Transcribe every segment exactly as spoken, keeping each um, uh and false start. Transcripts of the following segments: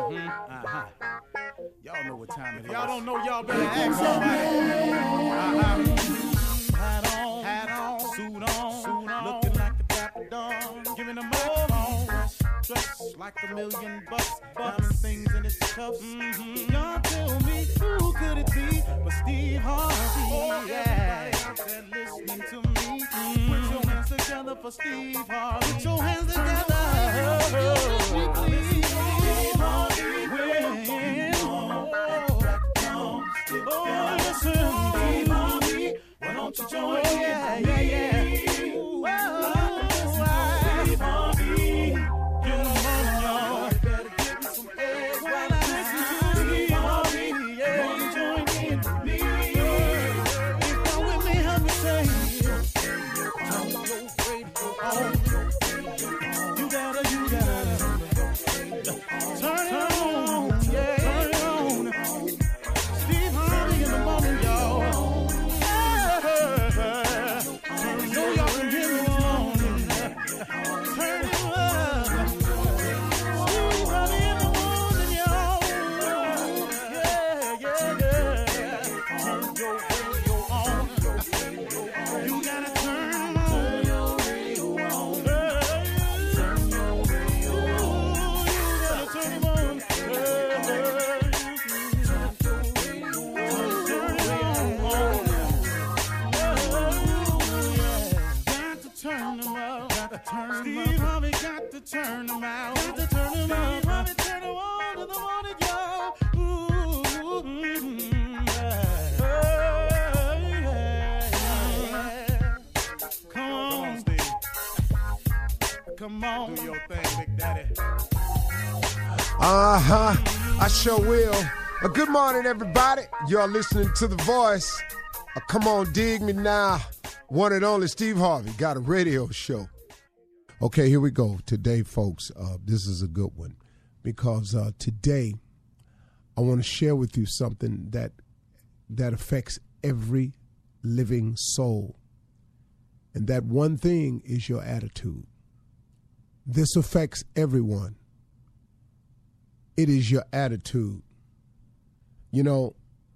Mm-hmm. Uh-huh. Y'all know what time it is. Y'all don't know, y'all better ask somebody. Uh-huh. Hat on, hat on, suit on, suit on, looking like a dapper dawn, giving a microphone, dressed like a million bucks, diamond things in its cuffs. Mm-hmm. Y'all tell me who could it be but Steve Harvey? Oh, yeah. Everybody out there listening to me, mm-hmm. Put your hands together for Steve Harvey. Put your hands together. Oh, Steve Harvey. Oh, listen, Steve Harvey. Why don't you join me? Oh, yeah, yeah, yeah. Ooh, oh, Steve Harvey. Get them on, y'all. You better give me some eggs while I listen to Steve Harvey. Yeah, you join in with me. If you're with me, help me say, turn your radio on. You gotta, you gotta turn it on. Yeah, turn it on. Steve Harvey in the morning, y'all. So y'all can hear me on. Turn it up. Steve Harvey in the morning, y'all. Yeah, yeah, yeah. Turn your radio on. You gotta turn your radio on. Turn your radio on. You gotta turn it on. Turn your Turn them out. Got to turn them Steve Harvey got to turn them out. Got to turn them out. Steve Harvey turn them on to the morning, y'all. Ooh, mm, yeah. Yeah, yeah. Come on, Steve. Come on, do your thing, Big Daddy. Uh huh. I sure will. Uh, good morning, everybody. Y'all listening to The Voice. Uh, come on, dig me now. One and only Steve Harvey got a radio show. Okay, here we go. Today, folks, uh, this is a good one because uh, today I want to share with you something that that affects every living soul. And that one thing is your attitude. This affects everyone. It is your attitude. You know,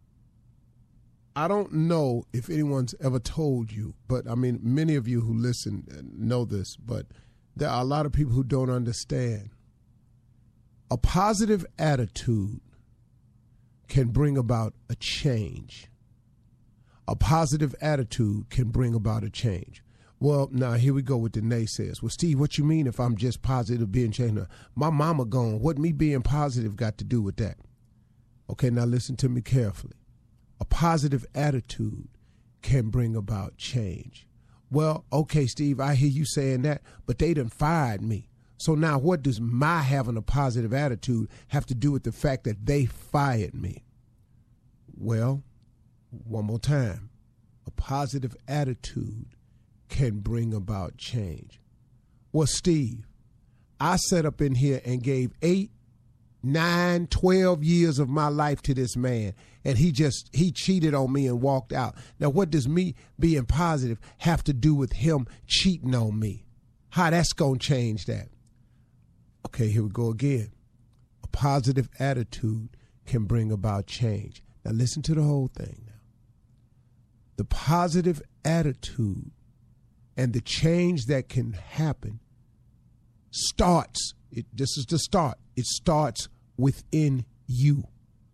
I don't know if anyone's ever told you, but I mean, many of you who listen know this, but there are a lot of people who don't understand. A positive attitude can bring about a change. A positive attitude can bring about a change. Well, now here we go with the naysayers. Well, Steve, what you mean if I'm just positive being changed? My mama gone. What me being positive got to do with that? Okay, now listen to me carefully. A positive attitude can bring about change. Well, okay, Steve, I hear you saying that, but they done fired me. So now what does my having a positive attitude have to do with the fact that they fired me? Well, one more time. A positive attitude can bring about change. Well, Steve, I sat up in here and gave eight, nine, twelve years of my life to this man, and he just, he cheated on me and walked out. Now, what does me being positive have to do with him cheating on me? How that's going to change that? Okay, here we go again. A positive attitude can bring about change. Now, listen to the whole thing now. The positive attitude and the change that can happen starts, it, this is the start, it starts within you.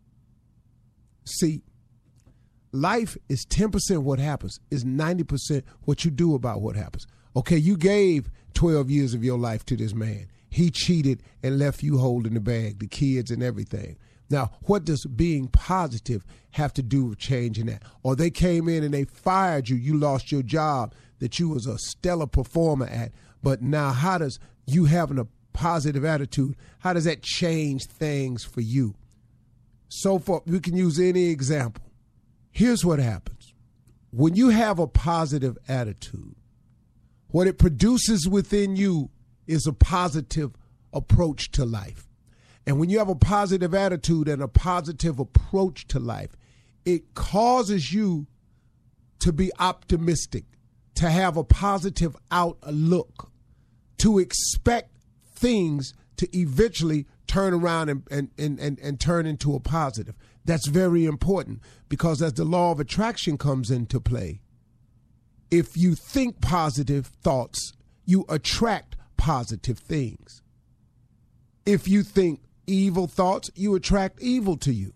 See, life is ten percent what happens, is ninety percent what you do about what happens. Okay, you gave twelve years of your life to this man. He cheated and left you holding the bag, the kids and everything. Now, what does being positive have to do with changing that? Or they came in and they fired you. You lost your job that you was a stellar performer at. But now how does you having a positive attitude, how does that change things for you? So far, we can use any example. Here's what happens. When you have a positive attitude, what it produces within you is a positive approach to life. And when you have a positive attitude and a positive approach to life, it causes you to be optimistic, to have a positive outlook, to expect things to eventually turn around and, and, and, and, and turn into a positive. That's very important because as the law of attraction comes into play, if you think positive thoughts, you attract positive things. If you think evil thoughts, you attract evil to you.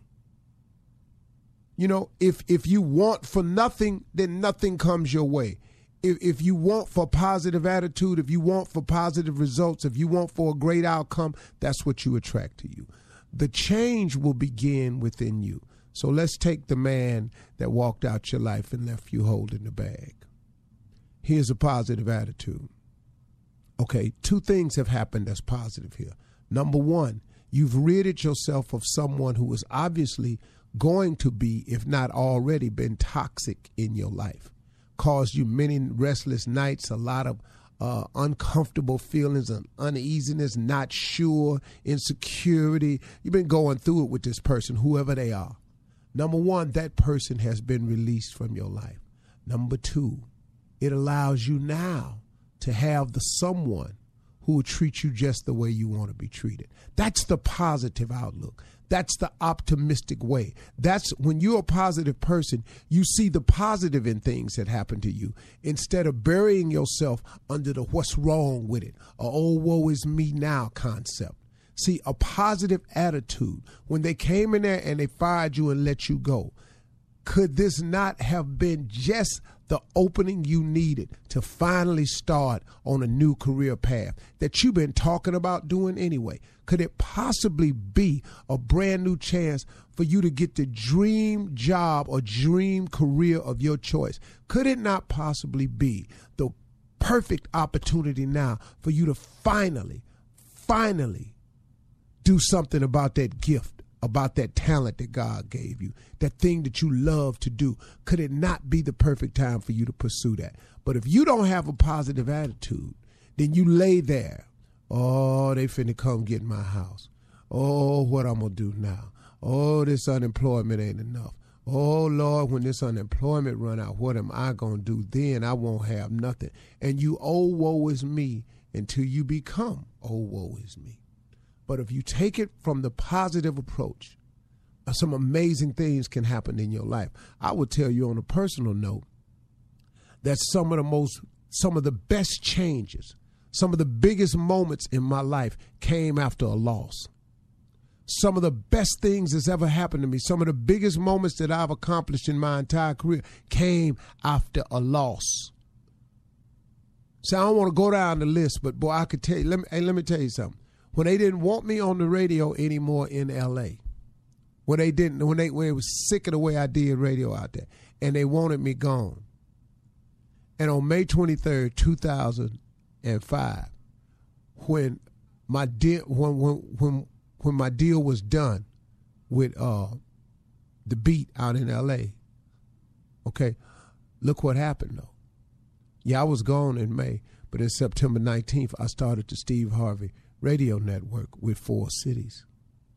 You know, if if you want for nothing, then nothing comes your way. If, if you want for positive attitude, if you want for positive results, if you want for a great outcome, that's what you attract to you. The change will begin within you. So let's take the man that walked out your life and left you holding the bag. Here's a positive attitude. Okay, two things have happened that's positive here. Number one, you've ridded yourself of someone who was obviously going to be, if not already, been toxic in your life. Caused you many restless nights, a lot of uh, uncomfortable feelings and uneasiness, not sure, insecurity. You've been going through it with this person, whoever they are. Number one, that person has been released from your life. Number two, it allows you now to have the someone who will treat you just the way you want to be treated. That's the positive outlook. That's the optimistic way. That's when you're a positive person, you see the positive in things that happen to you instead of burying yourself under the what's wrong with it, or oh, woe is me now concept. See, a positive attitude, when they came in there and they fired you and let you go, could this not have been just the opening you needed to finally start on a new career path that you've been talking about doing anyway? Could it possibly be a brand new chance for you to get the dream job or dream career of your choice? Could it not possibly be the perfect opportunity now for you to finally, finally do something about that gift, about that talent that God gave you, that thing that you love to do? Could it not be the perfect time for you to pursue that? But if you don't have a positive attitude, then you lay there. Oh, they finna come get my house. Oh, what I'm gonna do now? Oh, this unemployment ain't enough. Oh, Lord, when this unemployment run out, what am I gonna do then? I won't have nothing. And you, oh, woe is me, until you become, oh, woe is me. But if you take it from the positive approach, some amazing things can happen in your life. I would tell you on a personal note that some of the most, some of the best changes, some of the biggest moments in my life came after a loss. Some of the best things that's ever happened to me, some of the biggest moments that I've accomplished in my entire career came after a loss. So I don't want to go down the list, but boy, I could tell you, let me, hey, let me tell you something. When they didn't want me on the radio anymore in L A, when they didn't, when they, when they was sick of the way I did radio out there, and they wanted me gone. And on May twenty-third, two thousand five, when my deal, when when when when my deal was done with uh, the Beat out in L A, okay, look what happened though. Yeah, I was gone in May, but in September nineteenth, I started the Steve Harvey Radio Network with four cities.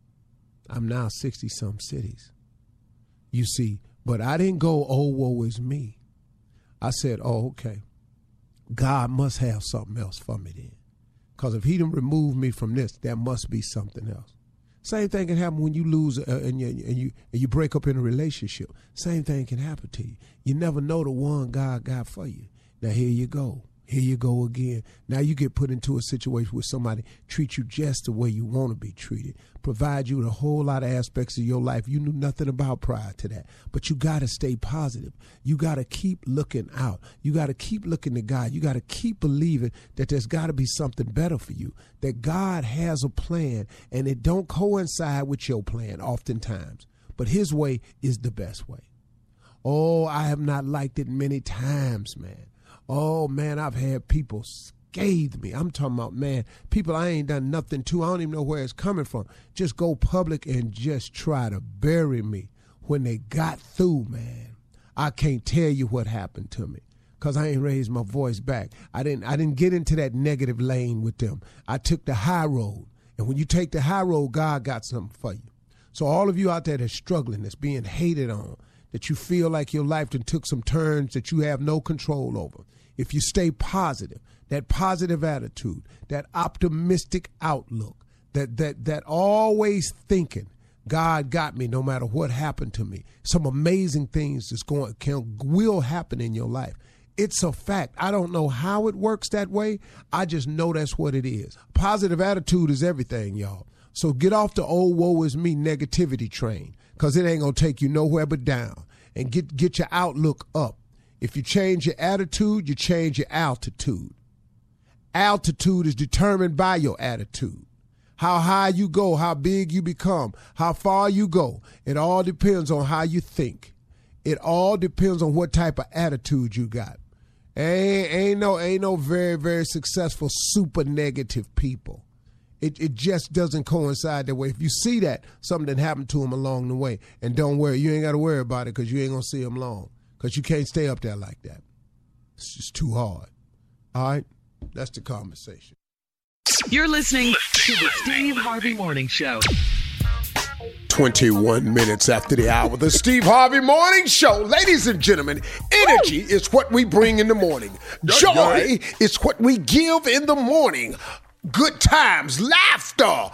I'm now sixty-some cities. You see, but I didn't go, oh, woe is me. I said, oh, okay. God must have something else for me then. Because if he didn't remove me from this, there must be something else. Same thing can happen when you lose uh, and, you, and, you, and you break up in a relationship. Same thing can happen to you. You never know the one God got for you. Now, here you go. Here you go again. Now you get put into a situation where somebody treats you just the way you want to be treated, provide you with a whole lot of aspects of your life you knew nothing about prior to that. But you got to stay positive. You got to keep looking out. You got to keep looking to God. You got to keep believing that there's got to be something better for you, that God has a plan, and it don't coincide with your plan oftentimes. But his way is the best way. Oh, I have not liked it many times, man. Oh, man, I've had people scathe me. I'm talking about, man, people I ain't done nothing to. I don't even know where it's coming from. Just go public and just try to bury me. When they got through, man, I can't tell you what happened to me because I ain't raised my voice back. I didn't, I didn't get into that negative lane with them. I took the high road. And when you take the high road, God got something for you. So all of you out there that's struggling, that's being hated on, that you feel like your life done took some turns that you have no control over. If you stay positive, that positive attitude, that optimistic outlook, that that that always thinking God got me no matter what happened to me. Some amazing things that's going can will happen in your life. It's a fact. I don't know how it works that way. I just know that's what it is. Positive attitude is everything, y'all. So get off the old woe is me negativity train, because it ain't going to take you nowhere but down. And get, get your outlook up. If you change your attitude, you change your altitude. Altitude is determined by your attitude. How high you go, how big you become, how far you go. It all depends on how you think. It all depends on what type of attitude you got. Ain't, ain't no ain't no very, very successful super negative people. It it just doesn't coincide that way. If you see that, something happened to them along the way. And don't worry, you ain't got to worry about it, because you ain't going to see them long. Because you can't stay up there like that. It's just too hard. All right? That's the conversation. You're listening to the Steve Harvey Morning Show. twenty-one minutes after the hour, the Steve Harvey Morning Show. Ladies and gentlemen, energy Woo! Is what we bring in the morning. Joy is what we give in the morning. Good times, laughter,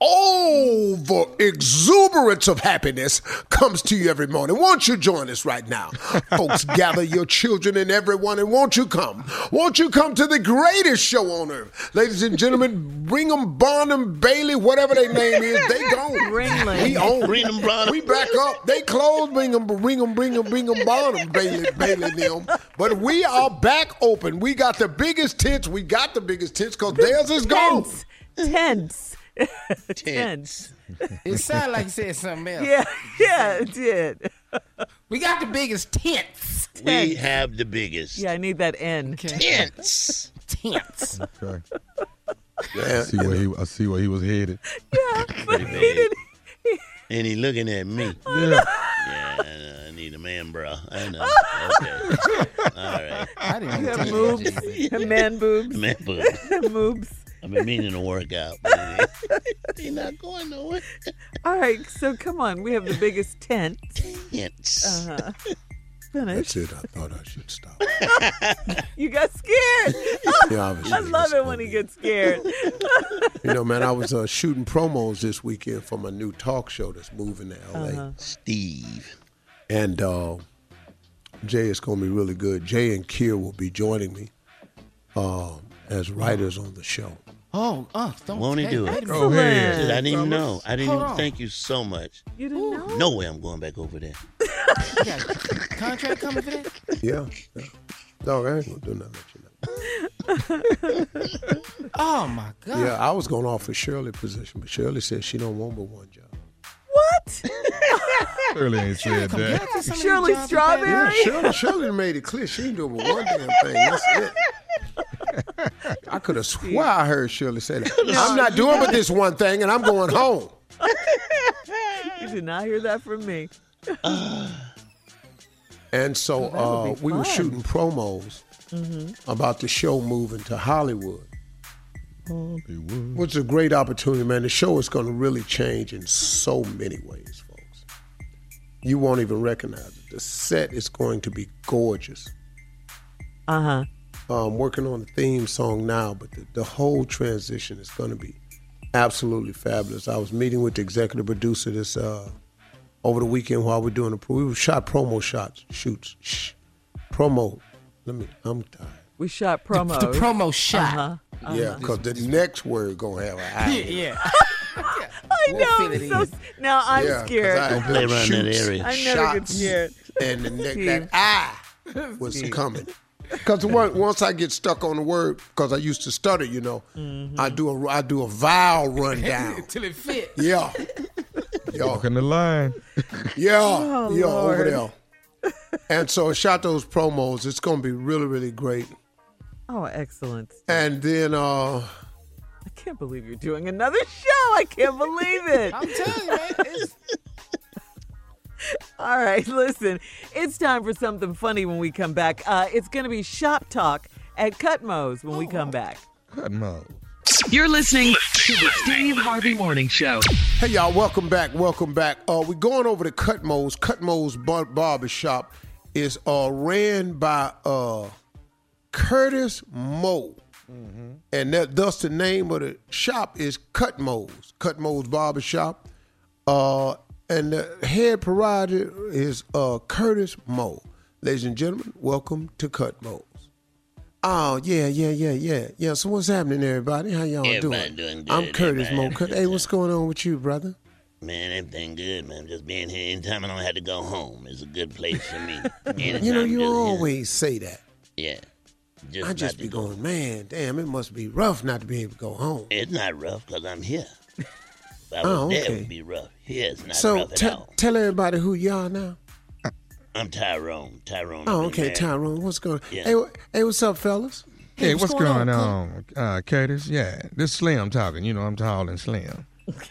over exuberance of happiness comes to you every morning. Won't you join us right now? Folks, gather your children and everyone, and won't you come? Won't you come to the greatest show on earth? Ladies and gentlemen, Brigham, Barnum, Bailey, whatever their name is, they gone. Ringling. We own Brigham, Barnum. We back up. They closed Brigham, Brigham, Brigham, Brigham, Barnum, Bailey, Bailey, them. But we are back open. We got the biggest tents. We got the biggest tents because theirs is gone. Tense. Tense. Tense. It sounded like you said something else. Yeah, yeah, it did. We got the biggest tents. We have the biggest. Yeah, I need that N. Okay. Tents. Tents. Okay. Yeah. I see where he. I see where he was headed. Yeah, but Pretty he bad. didn't. And he looking at me. Yeah. Yeah, I, know, I need a man, bro. I know. Okay. All right. I didn't You even have take moobs, that, J B. man boobs, Man, but moobs. I've been meaning to work out. But he not going nowhere. All right, so come on. We have the biggest tent. Tents. Uh-huh. That's Finish. it. I thought I should stop. You got scared. Yeah, obviously. I love it when he gets scared. You know, man, I was uh, shooting promos this weekend for my new talk show that's moving to L A. Uh-huh. Steve. And uh, Jay is going to be really good. Jay and Kier will be joining me uh, as writers on the show. Oh, uh, don't Won't he hey, do wait it? a Go minute. ahead. I didn't even know. I didn't Hold even on. thank you so much. You didn't know? No way I'm going back over there. You got a contract coming for that? Yeah. yeah. No, I ain't going to do nothing. Let you know. Oh, my God. Yeah, I was going to offer Shirley position, but Shirley said she don't want but one job. What? Shirley ain't said Come that. get to some of Shirley these jobs you Strawberry? Yeah, had. Shirley, Shirley made it clear she ain't doing but one damn thing. That's it. I could have swore I heard Shirley say that. I'm not doing but this one thing, and I'm going home. You did not hear that from me. And so Oh, that would uh, be we were fun. shooting promos about the show moving to Hollywood, Hollywood. which is a great opportunity, man. The show is going to really change in so many ways, folks. You won't even recognize it. The set is going to be gorgeous. Uh-huh. I'm working on the theme song now, but the, the whole transition is going to be absolutely fabulous. I was meeting with the executive producer this uh, over the weekend while we're doing the we shot promo shots, shoots, shh, promo. Let me. I'm tired. We shot promos. The promo shot. Uh-huh. Yeah, because the next word gonna have an I. Yeah, yeah. I We'll know. fill it So, in. now I'm Yeah, 'cause scared. I- Don't play around that shoots, area. I never get shots, scared. And the ne- that I was coming. Because once I get stuck on the word, because I used to stutter, you know, Mm-hmm. I do a I do a vowel rundown. Till it fit. Yeah, yeah, Walking the line. yeah, Oh, yeah, Lord. over there. And so I shot those promos. It's gonna be really, really great. Oh, excellent. And then uh I can't believe you're doing another show. I can't believe it. I'm telling you, man. It's, All right, listen. It's time for something funny when we come back. Uh, it's going to be Shop Talk at Cutmo's when we come back. Cut mouth. You're listening to the Steve Harvey Morning Show. Hey, y'all, welcome back. Welcome back. Uh, we're going over to Cutmo's. Cutmo's Bar- Barbershop is uh, ran by uh, Curtis Moe. And that, thus the name of the shop is Cut Mo's, Cut Mo's Barber Shop. Uh, and the head proprietor is uh, Curtis Moe. Ladies and gentlemen, welcome to Cut Mo's. Oh, yeah, yeah, yeah, yeah. Yeah, so what's happening, everybody? How y'all Everybody doing? doing good. I'm Curtis Everybody Moe. having a Cut- good Hey, what's time. going on with you, brother? Man, everything good, man. Just being here. Anytime I don't have to go home, it's a good place for me. Anytime You know, I'm you just here. always say that. Yeah. Just I just not be to go going, man, damn, it must be rough not to be able to go home. It's not rough because I'm here. If I was Oh, there, okay. it would be rough. Here, it's not So rough at te- all. tell everybody who you are now. I'm Tyrone. Tyrone. Oh, I've been okay, married. Tyrone, what's going on? Yeah. Hey, wh- hey, what's up, fellas? Hey, what's, going going, on, on, uh, Curtis? Yeah, this Slim talking. You know, I'm tall and slim.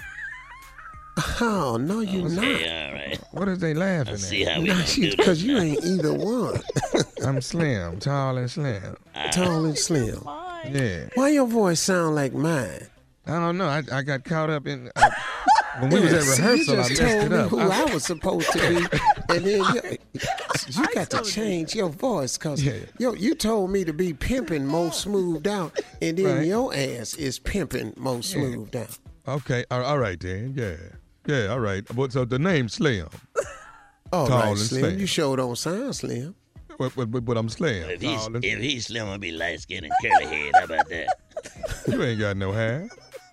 Oh, no, you not. Okay, all right. What is they laughing Let's see at? how we gonna do this. Because you ain't either one. I'm slim, tall and slim. Tall and slim. Yeah. Why your voice sound like mine? I don't know. I, I got caught up in uh, when we was at See, rehearsal. you I just messed told it me up. who I- I, was supposed to be, and then you, you got to change your voice because Yeah. yo, you told me to be pimping more smoothed out, and then Right. your ass is pimping more smoothed out. Okay. All all right then. Yeah. Yeah. All right. But so the name Slim. All Tall right, and Slim, slim. you sure don't sound slim. But, but, but, but I'm slim. If he's, Tall and- if he's slim, I'll be light skinned and curly head. How about that? you ain't got no hair.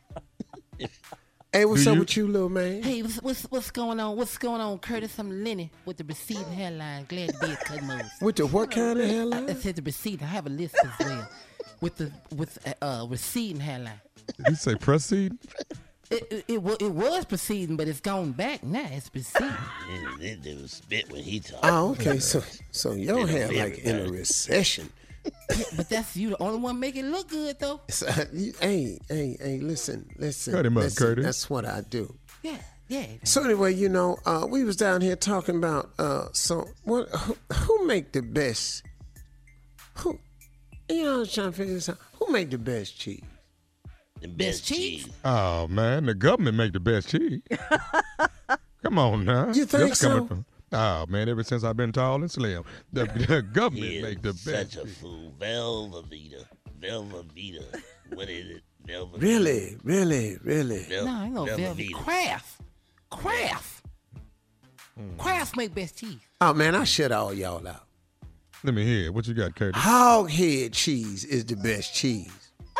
Hey, what's Do up you? with you, little man? Hey, what's, what's what's going on? What's going on, Curtis? I'm Lenny with the receding hairline. Glad to be at Cut Mo's. With the what kind of I hairline? said the receding. I have a list as well with the with uh, uh receding hairline. Did you say proceed? It it, it, wa- it was proceeding, but it's gone back now. It's proceeding. And This dude spit when he talks. Oh, okay. So, so your Little hair like in a everybody. recession. But that's you, the only one make it look good though. So, you- hey, hey, hey, listen, listen. Cut him up, listen, Curtis. That's what I do. Yeah, yeah. So anyway, you know, uh, we was down here talking about uh, so what? Who, who make the best? Who? You know, I was trying to figure this out. Who make the best cheese? The best Best cheese? cheese. Oh man, the government make the best cheese. Come on now. You think That's coming so? From, oh man, ever since I've been tall and slim, the, the government He make the is best. such a fool. Velveeta. Velveeta. What is it? Velveeta. Really, really, really. Vel- No, I know velvet. Velveeta. Kraft, Kraft, Kraft make best cheese. Oh man, I shut all y'all out. Let me hear it. What you got, Curtis? Hoghead cheese is the best cheese.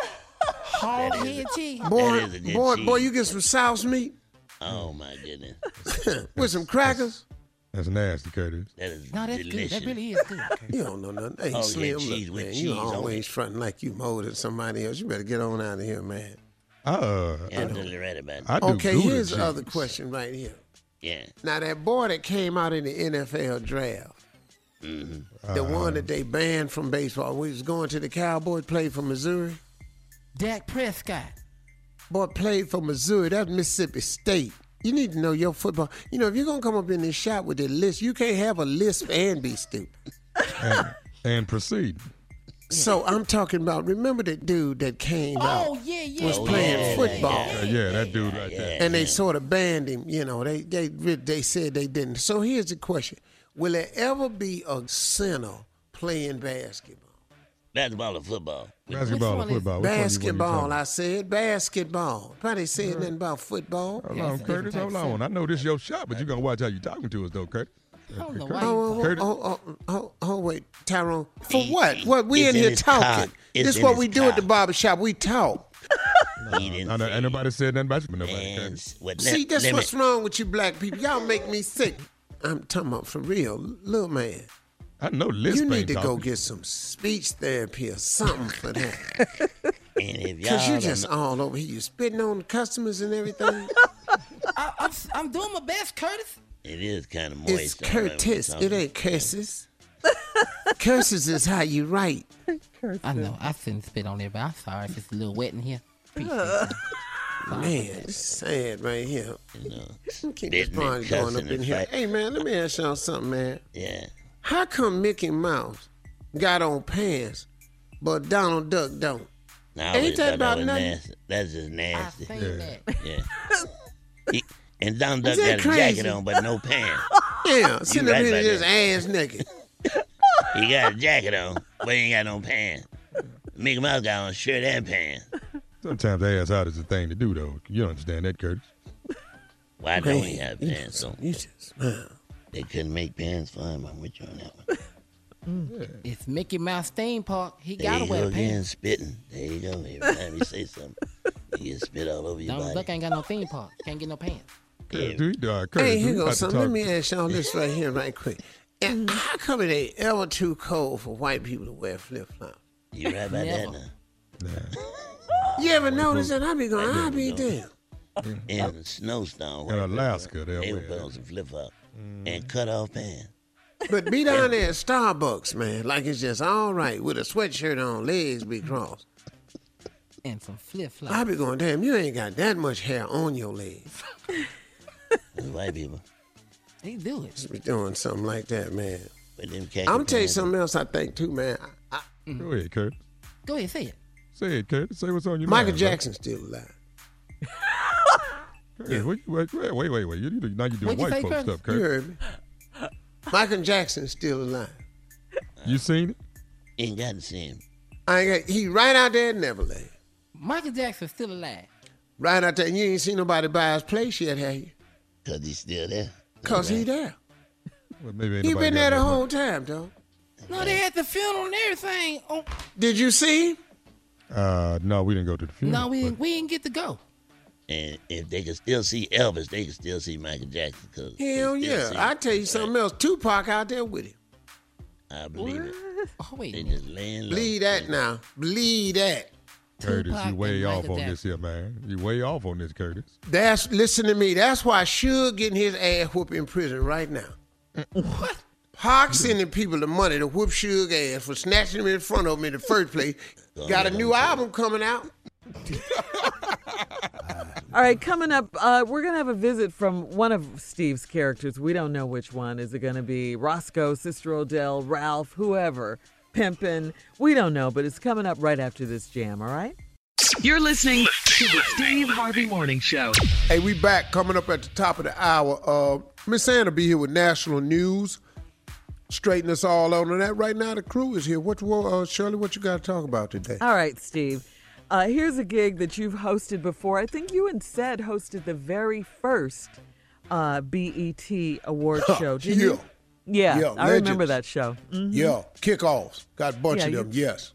Hog head cheese. Boy, is a good boy, boy, cheese. you get some souse meat Oh my goodness. with some crackers. That's nasty, Curtis. That is No, that's delicious. good. That really is good. You don't know nothing. Hey, Oh, yeah, Slim, cheese look, with man, cheese you on always it. fronting like you more than somebody else. You better get on out of here, man. Uh, Yeah, I'm totally right about that. I do Okay, Gouda here's the cheese. other question right here. Yeah. Now that boy that came out in the N F L draft, Mm-hmm. the one that they banned from baseball, we was going to the Cowboys, played for Missouri. Dak Prescott. Boy played for Missouri. That's Mississippi State. You need to know your football. You know, if you're gonna come up in this shop with a list, you can't have a lisp and be stupid. and, and proceed. So I'm talking about. Remember that dude that came Oh out yeah, yeah. was Oh, playing yeah, football. Uh, yeah, that dude right there. And they sort of banned him. You know, they they they said they didn't. So here's the question: will there ever be a center playing basketball? Basketball or football? Basketball one or is- football? Which one you- what you Basketball. talking I said basketball. Probably said nothing about football. Hold Yeah, on, it's a Curtis. different Hold type on. I know this your shot, but you gonna watch how you talking to us, though, Curtis. I don't know Curtis. why. Oh, oh, Curtis. oh, oh, oh, oh, wait, Tyrone. For He- what? What? We it's in in here his car. talking. It's This is in what his we do at the car. barber shop. We talk. He didn't I know, say ain't nobody said nothing about you, but nobody. And Curtis. what, See, let- that's let me- what's wrong with you black people. Y'all make me sick. I'm talking about for real. Little man, I know Lisp you ain't need to go talking. get some speech therapy or something for that. And if Because y'all you just don't know- all over here. You spitting on the customers and everything. I, I'm, I'm doing my best, Curtis. it is kind of moist. It's I don't know what you're Curtis. talking It ain't curses. Curses is how you write. I know. I shouldn't spit on everybody. I'm sorry if it's a little wet in here. Appreciate that. Man, it's sad right here. You know, Keep this spitting and party going cussing up in and here. fight. Hey, man, let me ask y'all something, man. Yeah. How come Mickey Mouse got on pants, but Donald Duck don't? Now, I Ain't always that thought about was nothing? nasty. That's just I nasty. seen Yeah. that. Yeah. He, and Donald Duck Is that got a crazy? jacket on, but no pants. Yeah, sitting up right here about just that. ass naked. He got a jacket on, but he ain't got no pants. Mickey Mouse got on a shirt and pants. Sometimes ass out is the thing to do, though. You don't understand that, Curtis. Why don't Man, he have you pants just- on? You just smile. They couldn't make pants for him. I'm with you on that one. It's Mickey Mouse theme park. He There gotta you wear go again, pants. spitting. There you go. Every time you say something, you get spit all over your Donald Duck body. ain't got no theme park. Can't get no pants. Yeah. Do you, uh, Curtis, Hey, we here about goes to something. talk- Let me ask y'all this right here, right quick. And how come it ain't ever too cold for white people to wear flip flops? You right about that Never. now. You ever notice that? I be going, I be do. damn. In the snowstorm. In Alaska, they'll they wear would put that. on some flip flops and cut off pants. But be down there at Starbucks, man, like it's just all right with a sweatshirt on, legs be crossed. And some flip I flops. be going, damn, you ain't got that much hair on your legs. Those white people. They do it. Just be doing something like that, man. With them khaki I'm gonna tell you pants. something else I think too, man. I, I, Go ahead, Curtis. Go ahead, say it. Say it, Curtis. Say what's on your Michael mind. Jackson's still alive. Curtis, yeah. wait, wait, wait, wait, wait, wait. You, you, now you're doing What'd you white say, folk Curtis? stuff, You Curtis. heard me. Michael Jackson's still alive. You seen it? Ain't got to see him. I ain't got, he right out there at Neverland. Michael Jackson's still alive. Right out there. You ain't seen nobody buy his place yet, have you? Because he's still there. Cause he there. Well, maybe ain't He nobody been got there the that whole much. time, though. No, they had the funeral and everything. Oh, Did you see him? Uh, no, we didn't go to the funeral. no, we but- didn't, we didn't get to go. And if they could still see Elvis, they could still see Michael Jackson. Cause they Hell still yeah. see I him. tell you something else. Tupac out there with him. I believe it. Oh, wait They a minute. just laying low. Believe that now. Believe that. Curtis, Tupac you way and off Michael on Jackson. this here, man. You way off on this, Curtis. That's listen to me. That's why Suge getting his ass whooped in prison right now. What? Pac sending people the money to whoop Suge ass for snatching him in front of him in the first place. Got a new album coming out. All right, coming up, uh, we're going to have a visit from one of Steve's characters. We don't know which one. Is it going to be Roscoe, Sister Odell, Ralph, whoever, Pimpin'? We don't know, but it's coming up right after this jam, all right? You're listening to the Steve Harvey Morning Show. Hey, we back coming up at the top of the hour. Uh, Miss Ann will be here with national news. Straighten us all out on that. Right now, the crew is here. What, uh, Shirley, what you got to talk about today? All right, Steve. Uh, here's a gig that you've hosted before. I think you and Sed hosted the very first uh, B E T award show. Did yeah. you? Yeah, Yeah, I remember legends. that show. Mhm. Yeah, kickoffs. Got a bunch Yeah, of you- them, yes.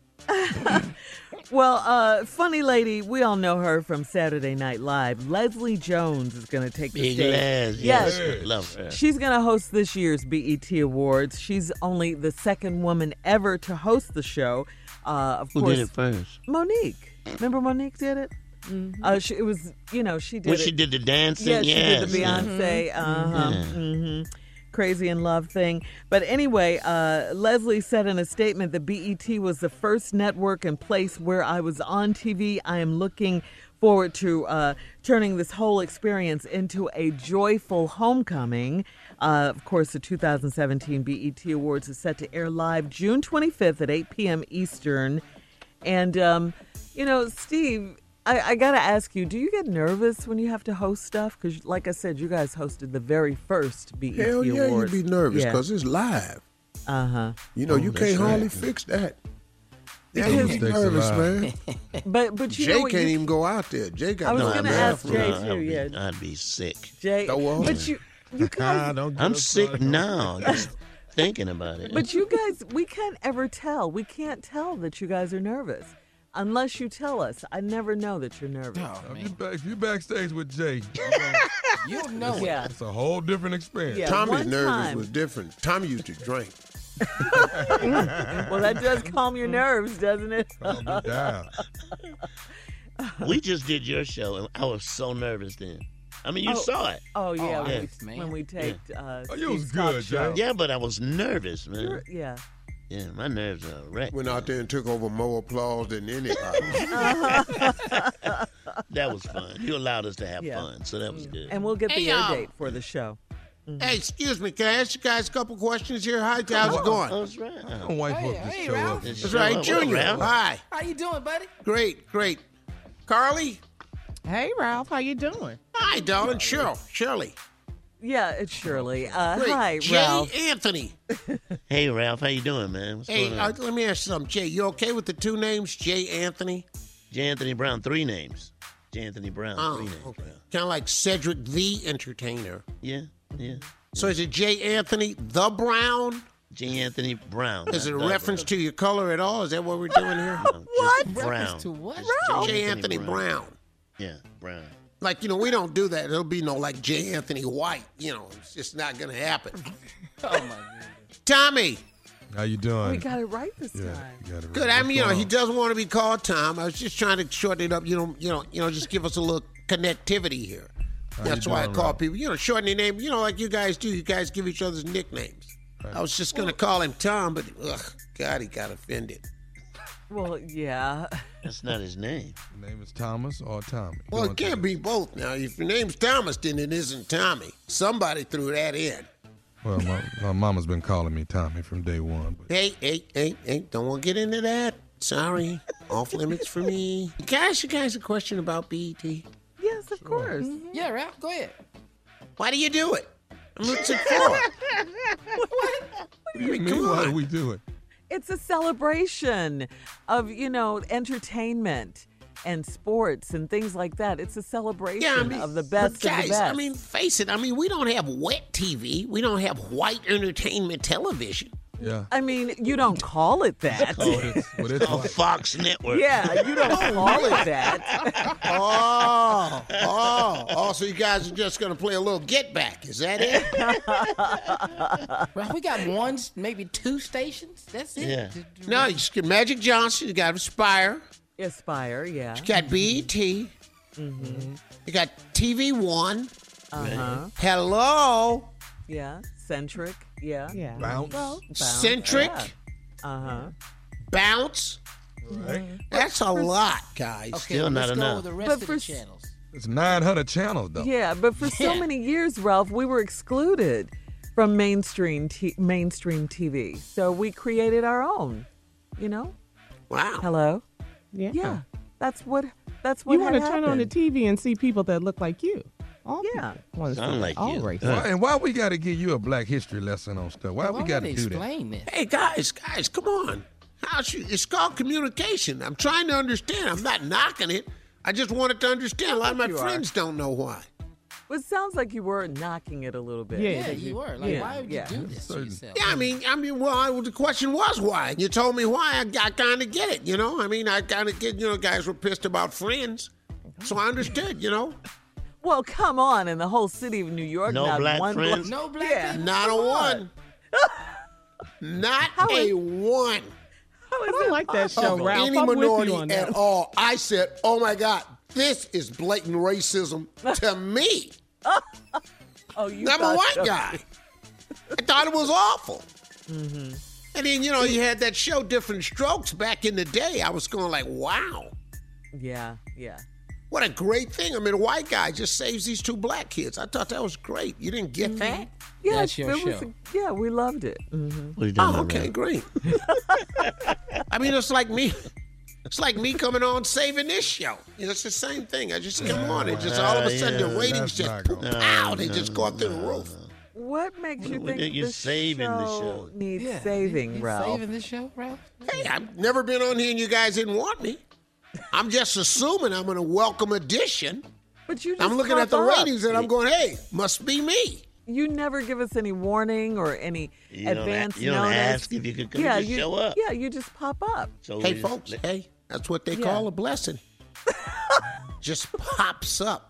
Well, uh, funny lady, we all know her from Saturday Night Live. Leslie Jones is going to take the Big stage. ass. Yes. Yes. Love her. She's going to host this year's B E T Awards. She's only the second woman ever to host the show. Uh, of Who course, did it first? Monique. Remember Monique did it? Uh, she, it was, you know, she did When it. she did the dancing? Yeah, she did the Yes. Beyonce, uh-huh, hmm Crazy in Love thing. But anyway, uh, Leslie said in a statement that B E T was the first network and place where I was on T V. I am looking forward to uh, turning this whole experience into a joyful homecoming. Uh, of course, the two thousand seventeen B E T Awards is set to air live June twenty-fifth at eight p.m. Eastern. And, um, you know, Steve, I, I got to ask you, do you get nervous when you have to host stuff? Because, like I said, you guys hosted the very first B E T Hell yeah, Awards. you'd be nervous Yeah. because it's live. Uh-huh. You know, you that's can't right. hardly fix that. Yeah, Because- you be Mistakes nervous, alive. man. But, but you Jay know what? can't you, even go out there. Jay got I was no gonna bathroom. ask Jay, No, too, I'd be, yeah. I'd be sick. Jay, Oh, well. but you, you Ah, guys, don't get I'm us sick started. now. Just thinking about it. but you guys, we can't ever tell. We can't tell that you guys are nervous. Unless you tell us. I never know that you're nervous. Oh, If you, man. back, if you backstage with Jay, You don't know it. Yeah. it's a whole different experience. Yeah. Tommy's one nervous time- was different. Tommy used to drink. Well, that does calm your nerves, doesn't it? Calm me down. we just did your show, and I was so nervous then. I mean, you Oh. saw it. Oh, yeah. I when, was, we, man. when we taped uh, Oh, you was Steve's talk good, show. Jay. Yeah, but I was nervous, man. You're- Yeah. Yeah, my nerves are wrecked. Went out there and took over more applause than anybody. That was fun. You allowed us to have Yeah. fun, so that was good. And we'll get Hey, the air y'all. date for the show. Hey, excuse me, can I ask you guys a couple questions here? Hi, how's it going? Oh, that's right. I don't white Hey, folks just hey, show Ralph. up. It's That's show right, up. What's Junior. around? Hi. How you doing, buddy? Great, great. Carly? Hey, Ralph, how you doing? Hi, darling. Cheryl. Shirley. Yeah, it's Shirley. Uh, Great. hi, Jay Ralph. Anthony. Hey, Ralph, how you doing, man? What's Hey, going uh, on? let me ask you something. Jay, you okay with the two names, Jay Anthony? J. Anthony Brown, three names. J. Anthony Brown, Oh, three names. okay. Kind of like Cedric the Entertainer. Yeah, yeah. So is it Jay Anthony the Brown? J. Anthony Brown. Is it a not the reference Brown. to your color at all? Is that what we're doing here? No, just What? Brown. Reference to what? Just Jay Anthony Brown. Yeah, Brown. Like, you know, we don't do that. There'll be no, like, Jay Anthony White. You know, it's just not going to happen. Oh, my goodness. Tommy. How you doing? We got it right this yeah, time. you got it right. Good. I What's mean, you know, going he on? doesn't want to be called Tom. I was just trying to shorten it up. You know, you know, you know, just give us a little connectivity here. How That's you why I doing, call Ralph? people, you know, shorten their name. You know, like you guys do. You guys give each other's nicknames. I was just going to call him Tom, but, ugh, God, he got offended. Well, yeah. That's not his name. Your name is Thomas or Tommy? Well, Go on, it can't Tommy. be both now. If your name's Thomas, then it isn't Tommy. Somebody threw that in. Well, my, my mama's been calling me Tommy from day one. But Hey, hey, hey, hey, don't want to get into that. Sorry. Off limits for me. Can I ask you guys a question about B E T? Yes, of course. Yeah, Ralph, go ahead. Why do you do it? I'm looking for it. what do you mean? come Why on. do we do it? It's a celebration of, you know, entertainment and sports and things like that. It's a celebration Yeah, I mean, of the but best guys, of the best. I mean, face it. I mean, we don't have wet T V. We don't have white entertainment television. Yeah. I mean, you don't call it that. Well, it's, well, it's Oh, like- Fox Network. Yeah, you don't call it that. Oh, oh, oh! So you guys are just gonna play a little get back? Is that it? Ralph, we got one, maybe two stations. That's it. Yeah. No, you just get Magic Johnson. You got Aspire. Aspire, yeah. You got B E T. You got T V One. Uh-huh. Hello, Yeah. Centric, yeah. Yeah. Bounce. Well, Bounce, Centric. yeah. Uh-huh. Bounce. That's a lot, guys. Okay, Still well, not let's go enough. with the rest But of for the s- channels. It's nine hundred channels, though. Yeah, but for so Yeah. many years, Ralph, we were excluded from mainstream t- mainstream T V. So we created our own, you know? Wow. Hello? Yeah. Yeah. That's what that's what You want to had turn on the happened. T V and see people that look like you. All Yeah. people wanna see Sound that. like all you. races. Huh. Why, and why we got to give you a black history lesson on stuff? Why Why we got would to they do that? explain this? Hey, guys, guys, come on. How's you? It's called communication. I'm trying to understand. I'm not knocking it. I just wanted to understand. A lot of my You are. friends don't know why. Well, it sounds like you were knocking it a little bit. Yeah. Yeah, you were. Like, Yeah, why would yeah. you do this to Certain- yourself? Yeah, I mean, I mean, well, I, the question was why. And you told me why. I, I kind of get it, you know. I mean, I kind of get, you know, guys were pissed about Friends, so I understood, you know. Well, come on, in the whole city of New York, No not black one friends? No black Yeah. people? Not a one. Not a one. I don't like that show, Of Ralph. any I'm with minority you on at that. all. I said, oh my God, this is blatant racism to me. Oh, you I'm a thought white so. guy. I thought it was awful. And then, you know, you had that show Different Strokes back in the day. I was going like, wow, Yeah, yeah. what a great thing. I mean, a white guy just saves these two black kids. I thought that was great. You didn't get that? Yeah, That's your it was show. yeah, we loved it. hmm What are you talking Oh, about, okay, Ralph? great. I mean, it's like me. It's like me coming on saving this show. You know, it's the same thing. I just come on and just all of a sudden yeah, the ratings that's just not poop gonna- out. They No, just go up through the roof. What makes you What think think you're the saving the show show? needs Yeah, saving, you, you Ralph? saving this show, Ralph? Hey, I've never been on here and you guys didn't want me. I'm just assuming I'm in a welcome addition. But you just I'm looking at the pop up. ratings and I'm going, hey, must be me. You never give us any warning or any You don't, advance a- you don't notice. ask if you could come yeah, just you, show up. Yeah, you just pop up. So Hey, we- folks, hey, that's what they Yeah. call a blessing. Just pops up.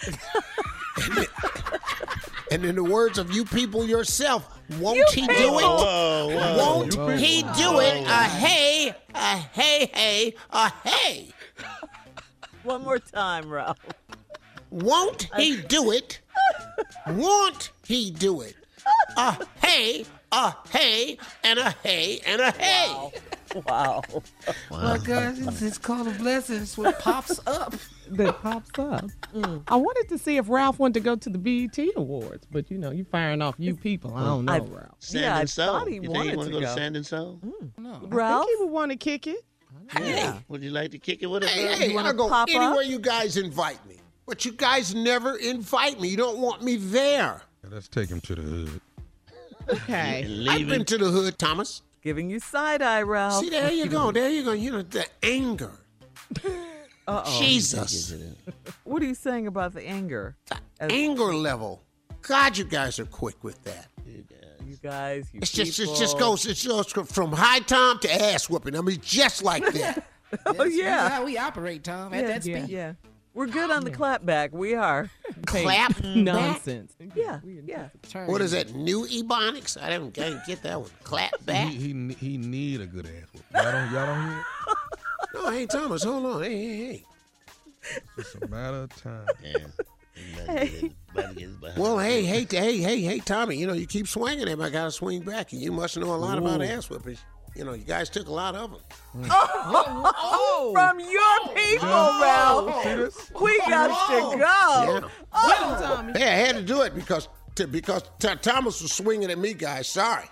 And in the words of you people yourself, won't he do it? Whoa, whoa. Won't You he people. do it? A hey, a hey, hey, a hey. One more time, Ralph. Won't he do it? Won't he do it? A hey, a hey, and a hey, and a hey. Wow. My God, it's, it's called a blessing. It's what pops up. That pops up. I wanted to see if Ralph wanted to go to the B E T Awards, but you know, you firing off you people. I don't know, I- Ralph. Sand Yeah, I and Soul. thought he you think wanted you want to to go to go. Sand and Soul? No. I Ralph? think he would want to kick it. Hey, Would you like to kick it with us? hey, Ralph? hey, wanna I go pop anywhere up? you guys invite me. But you guys never invite me. You don't want me there. let's take him to the hood. Okay. I've been to the hood, Thomas. Giving you side eye, Ralph. See, there you go. There you go. You know, the anger. Uh-oh. Jesus. What are you saying about the anger? As- Anger level. God, you guys are quick with that. You guys, you It's just, it people. just goes, it goes from high time to ass whooping. I mean, just like that. Oh, That's yeah. how we operate, Tom, at yeah, that yeah, speed. yeah. We're good on the clap back. We are. Clap back. Nonsense. Yeah, yeah. Turn What is that? New Ebonics? I don't, I didn't get that one. Clap back. He, he he need a good ass whoop. Y'all don't y'all don't hear it? No, hey Thomas, hold on. Hey, hey, hey. It's a matter of time. Yeah. Hey. Well, hey, hey, hey, hey, hey, Tommy. You know, you keep swinging him. I gotta swing back, and you must know a lot Ooh. about ass whippings. You know, you guys took a lot of them. Oh, from your people, Ralph. See this? We got to go. Yeah. Oh. Hey, I had to do it because to, because t- Thomas was swinging at me, guys. Sorry.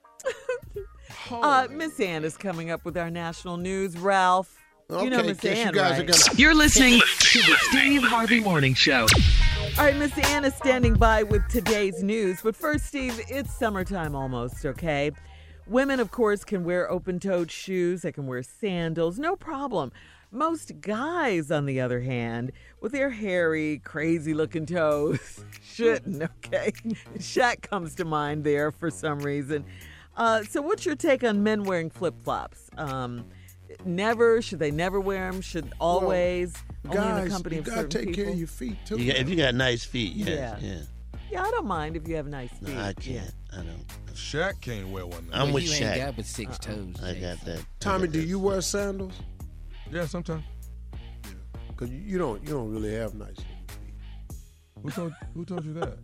Uh, Miss Ann is coming up with our national news. Ralph, you know Okay, Miss guess you Ann, guys are right? gonna- You're listening to the Steve Harvey Morning Show. All right, Miss Ann is standing by with today's news. But first, Steve, it's summertime almost, okay? Women, of course, can wear open-toed shoes. They can wear sandals, no problem. Most guys, on the other hand, with their hairy, crazy-looking toes, shouldn't, okay? Shaq comes to mind there for some reason. Uh, so what's your take on men wearing flip-flops? Um, never? Should they never wear them? Should always? Only in the Guys, company you of gotta certain take people? care of your feet too. You got, if you got nice feet, yes, Yeah. yeah. Yeah, I don't mind if you have nice feet. No, I can't. I don't. Shaq can't wear one. Now. I'm Well, with you ain't Shaq. got but six toes. I Jay. got that. Tommy, do you wear sandals? Yeah, sometimes. Because you, you don't you don't really have nice feet. Who told Who told you that?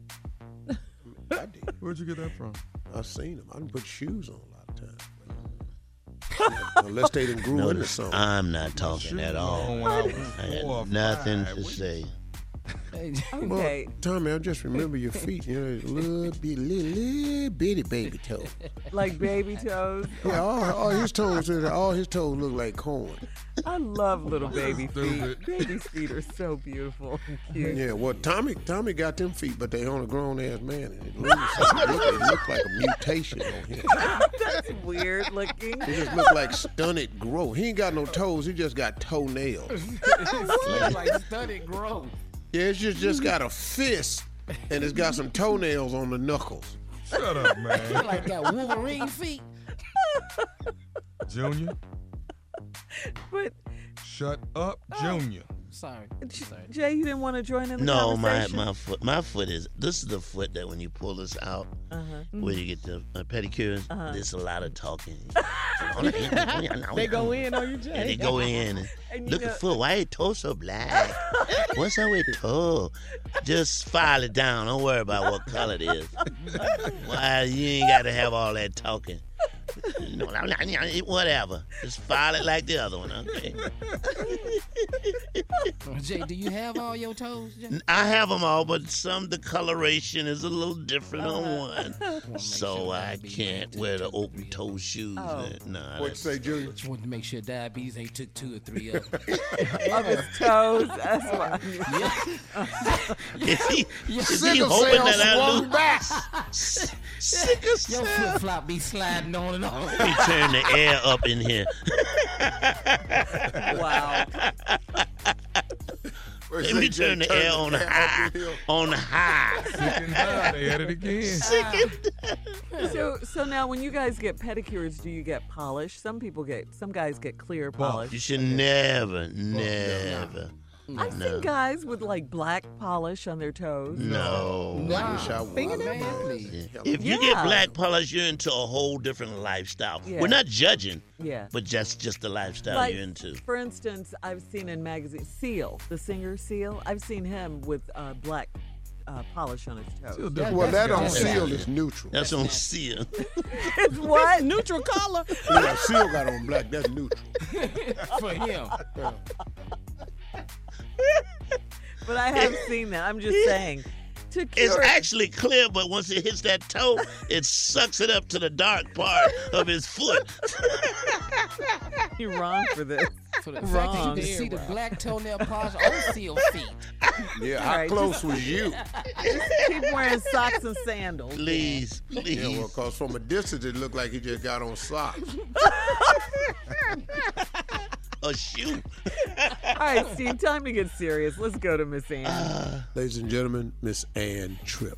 I did. Where'd you get that from? I've seen them. I done put shoes on a lot of times. Unless they done grew into Notice, something. I'm not talking at all. When I was I four or got nothing five. to What- say. Okay. Well, Tommy, I just remember your feet. You know, little bitty, little, little bitty baby toe. Like baby toes. Yeah, all, all his toes, all his toes look like corn. I love little baby feet. Stupid. Baby's feet are so beautiful and cute. Yeah, well, Tommy, Tommy got them feet, but they on a grown ass man, and it looks, it look, it look like a mutation on him. That's weird looking. He just look like stunted growth. He ain't got no toes. He just got toenails. It's like stunted growth. Yeah, it's just just got a fist, and it's got some toenails on the knuckles. Shut up, man. Like got Wolverine feet. Junior, But shut up, Junior. Sorry. J- Sorry. Jay, you didn't want to join in the No, my conversation? my foot. My foot is. This is the foot that when you pull this out, Uh-huh. where you get the uh, pedicures. Uh-huh. There's a lot of talking. They go in on you, Jay. Yeah, they go in. And And you look know- at foot. Why your toe so black? What's up with toe? Just file it down. Don't worry about what color it is. Why you ain't got to have all that talking. You know, whatever. Just file it like the other one. Okay. Jay, do you have all your toes, Jay? I have them all, but some the coloration is a little different on one, Wanna make so sure I diabetes can't ain't took wear the two or open three toe of shoes. Oh. Nah, What'd you that's- say, Junior? Just wanted to make sure diabetes ain't took two or three of them. Of his toes. That's why. Is he, is he Sickle hoping cell that I swung lose? back. Sickle Your cell. flip flop be sliding on and on. Let me turn the air up in here. Wow. Let me turn the air on high. On high. Sick and high. They had it again. So, so now when you guys get pedicures, do you get polish? Some people get, some guys get clear polish. You should never, never. I've No. seen guys with like black polish on their toes. No. I wish I Man, would. please. If you Yeah. get black polish, you're into a whole different lifestyle. Yeah. We're not judging, Yeah. but just just the lifestyle Like, you're into. for instance, I've seen in magazines, Seal, the singer Seal, I've seen him with uh, black uh, polish on his toes. Still different. Well, that on That's Seal nasty. is neutral. That's on seal. It's what? Neutral color. Yeah, Seal got on black. That's neutral. For him. But I have seen that. I'm just saying. To cure It's actually clear, but once it hits that toe, it sucks it up to the dark part of his foot. You're wrong for this. For the fact that you Wrong. can see the Ralph. black toenail polish on seal feet. Yeah, how right, close was you? Keep wearing socks and sandals. Please, please. Yeah, well, because from a distance, it looked like he just got on socks. A shoe. All right, Steve, time to get serious. Let's go to Miss Ann. Ladies and gentlemen, Miss Ann Tripp.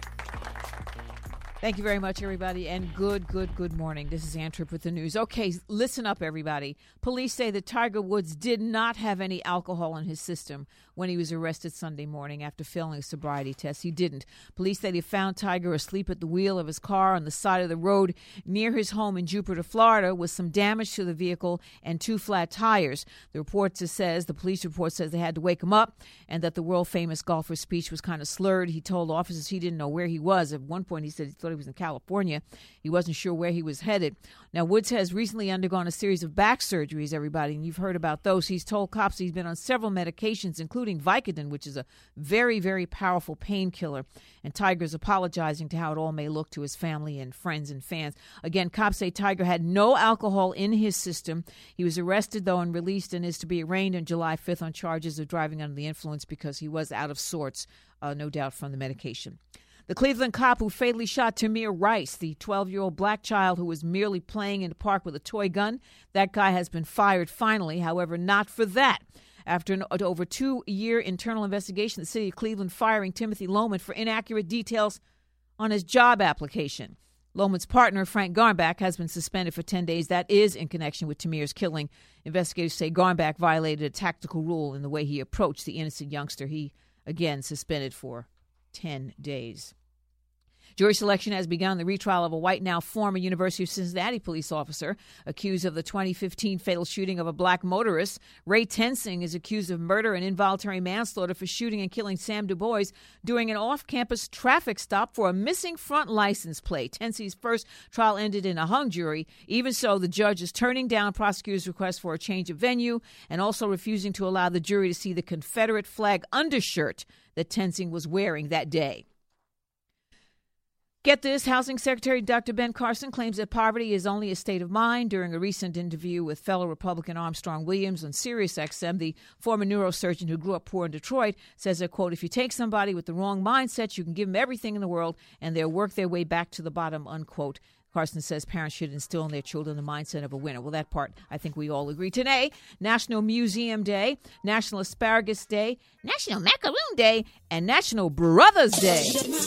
Thank you very much, everybody, and good, good, good morning. This is Ann Tripp with the news. Okay, listen up, everybody. Police say that Tiger Woods did not have any alcohol in his system when he was arrested Sunday morning after failing a sobriety test. He didn't. Police say they found Tiger asleep at the wheel of his car on the side of the road near his home in Jupiter, Florida, with some damage to the vehicle and two flat tires. The report says, the police report says they had to wake him up and that the world-famous golfer's speech was kind of slurred. He told officers he didn't know where he was. At one point, he said he thought he was in California. He wasn't sure where he was headed. Now, Woods has recently undergone a series of back surgeries, everybody, and you've heard about those. He's told cops he's been on several medications, including Vicodin, which is a very, very powerful painkiller. And Tiger's apologizing to how it all may look to his family and friends and fans. Again, cops say Tiger had no alcohol in his system. He was arrested, though, and released and is to be arraigned on July fifth on charges of driving under the influence because he was out of sorts, uh, no doubt from the medication. The Cleveland cop who fatally shot Tamir Rice, the twelve-year-old black child who was merely playing in the park with a toy gun, that guy has been fired finally. However, not for that. After an over two-year internal investigation, the city of Cleveland firing Timothy Loman for inaccurate details on his job application. Loman's partner, Frank Garnback, has been suspended for ten days. That is in connection with Tamir's killing. Investigators say Garnback violated a tactical rule in the way he approached the innocent youngster. He, again, suspended for ten days. Jury selection has begun the retrial of a white, now former University of Cincinnati police officer accused of the twenty fifteen fatal shooting of a black motorist. Ray Tensing is accused of murder and involuntary manslaughter for shooting and killing Sam Du Bois during an off-campus traffic stop for a missing front license plate. Tensing's first trial ended in a hung jury. Even so, the judge is turning down prosecutors' request for a change of venue and also refusing to allow the jury to see the Confederate flag undershirt that Tensing was wearing that day. Get this, Housing Secretary Doctor Ben Carson claims that poverty is only a state of mind. During a recent interview with fellow Republican Armstrong Williams on Sirius X M, the former neurosurgeon who grew up poor in Detroit says that, quote, if you take somebody with the wrong mindset, you can give them everything in the world and they'll work their way back to the bottom, unquote. Carson says parents should instill in their children the mindset of a winner. Well, that part, I think we all agree. Today, National Museum Day, National Asparagus Day, National Macaroon Day, and National Brothers Day.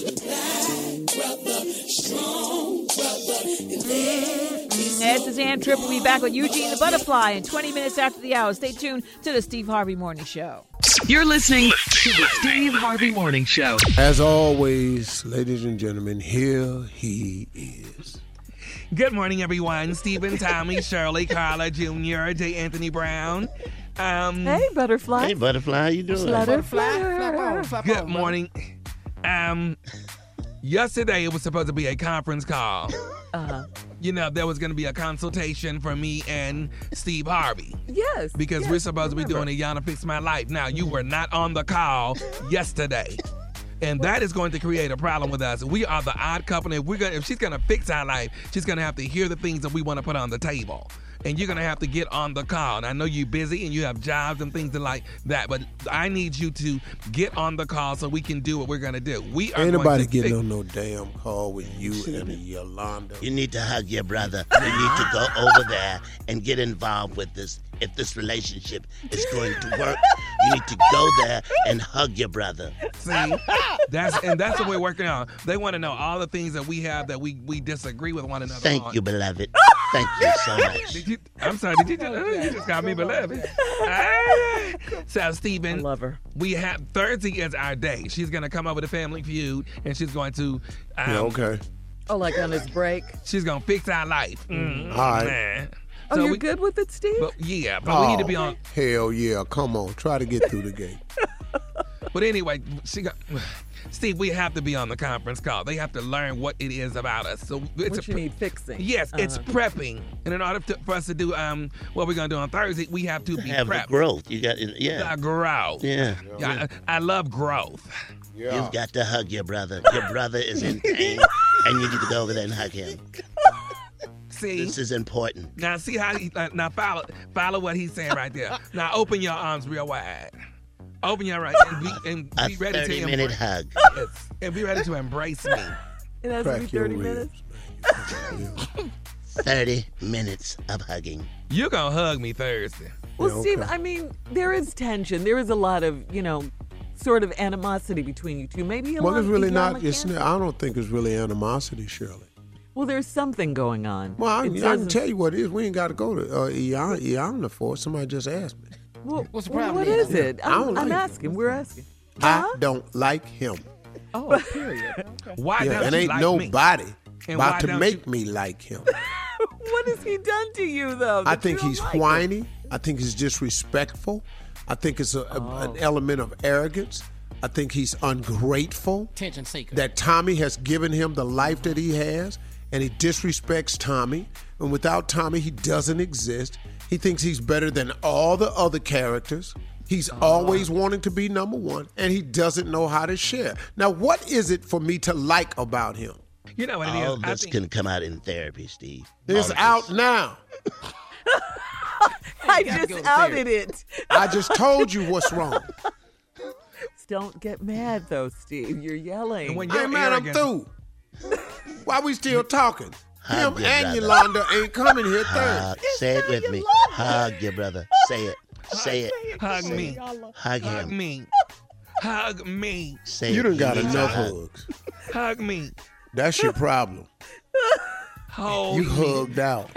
This is Ann Tripp. We'll be back with Eugene the Butterfly in twenty minutes after the hour. Stay tuned to the Steve Harvey Morning Show. You're listening to the Steve Harvey Morning Show. As always, ladies and gentlemen, here he is. Good morning, everyone. Stephen, Tommy, Shirley, Carla, Junior, J. Anthony Brown. Um, Hey, Butterfly. Hey, Butterfly, how you doing? Flutter, Fly, flutter. flap on, flap Good on, morning. Um, yesterday it was supposed to be a conference call. Uh-huh. You know, there was going to be a consultation for me and Steve Harvey. Yes. Because yes, we're supposed to be remember. doing a Yana Fix My Life. Now, you were not on the call yesterday. And that is going to create a problem with us. We are the odd couple. If we're gonna, if she's going to fix our life, she's going to have to hear the things that we want to put on the table. And you're going to have to get on the call. And I know you're busy and you have jobs and things like that, but I need you to get on the call so we can do what we're going to do. We are Ain't going nobody to getting fix- on no damn call with you and Yolanda. You need to hug your brother. You need to go over there and get involved with this. If this relationship is going to work, you need to go there and hug your brother. See, that's and that's what we're working on. They want to know all the things that we have that we, we disagree with one another Thank on. you, beloved. Thank you so much. Did you, I'm sorry, did you just, uh, you just call me beloved? Ah. So, Stephen, I love her. we have Thursday is our day. She's going to come over to Family Feud, and she's going to... Um, Yeah, okay. Oh, like on his break. She's going to fix our life. Mm, All right. man. Oh, So you're we, good with it, Steve? But, yeah, but we need to be on... Hell yeah, come on. Try to get through the gate. But anyway, she got... Steve, we have to be on the conference call. They have to learn what it is about us. So it's what a you need fixing. Yes, it's Uh-huh. prepping. And in order to, for us to do um what we're going to do on Thursday, we have to be Have the prepped. growth. You got, yeah. The growth. Yeah. Yeah, I, I love growth. Yeah. You've got to hug your brother. Your brother is in pain, and you need to go over there and hug him. See? This is important. Now see how he uh, now follow follow what he's saying right there. Now open your arms real wide. Open your right and be, and be A ready to thirty embrace. minute hug. Yes, and be ready to embrace me. It has to be Crack your thirty ribs. minutes. thirty minutes of hugging. You're gonna hug me Thursday. Well, Yeah, Steve, okay. I mean, there is tension. There is a lot of, you know, sort of animosity between you two. Maybe a Well, lot it's really of not. It's, economic I don't think it's really animosity, Shirley. Well, there's something going on. Well, I, It I can doesn't- tell you what it is. We ain't got to go to uh, Iana, Iana for it. Somebody just asked me. Well, What's the well, problem what is? is it? I I'm, don't I'm like asking. We're asking. I don't like him. Oh, period. Okay. Why Yeah, don't and you ain't like nobody me? And why about to don't make you- me like him. What has he done to you, though? I that think you don't he's like him? whiny. I think he's disrespectful. I think it's a, a- an element of arrogance. I think he's ungrateful. Attention seeker. That Tommy has given him the life that he has, and he disrespects Tommy. And without Tommy, he doesn't exist. He thinks he's better than all the other characters. He's always wanting to be number one, and he doesn't know how to share. Now, what is it for me to like about him? You know what it is? All I this think- can come out in therapy, Steve. It's All of out this. now. I gotta just go to outed it. I just told you what's wrong. Don't get mad, though, Steve. You're yelling. And when I you're ain't mad, I'm arrogant- through. Why we still talking? Him Hug your and brother. Yolanda ain't coming here third. Hug. Say it with me. Hug your brother. Say it. Say it. Hug Say me. it. Hug Hug him. me. Hug me. Say You it. done He got needs a enough hug. hugs. Hug me. That's your problem. Hold You me. hugged out.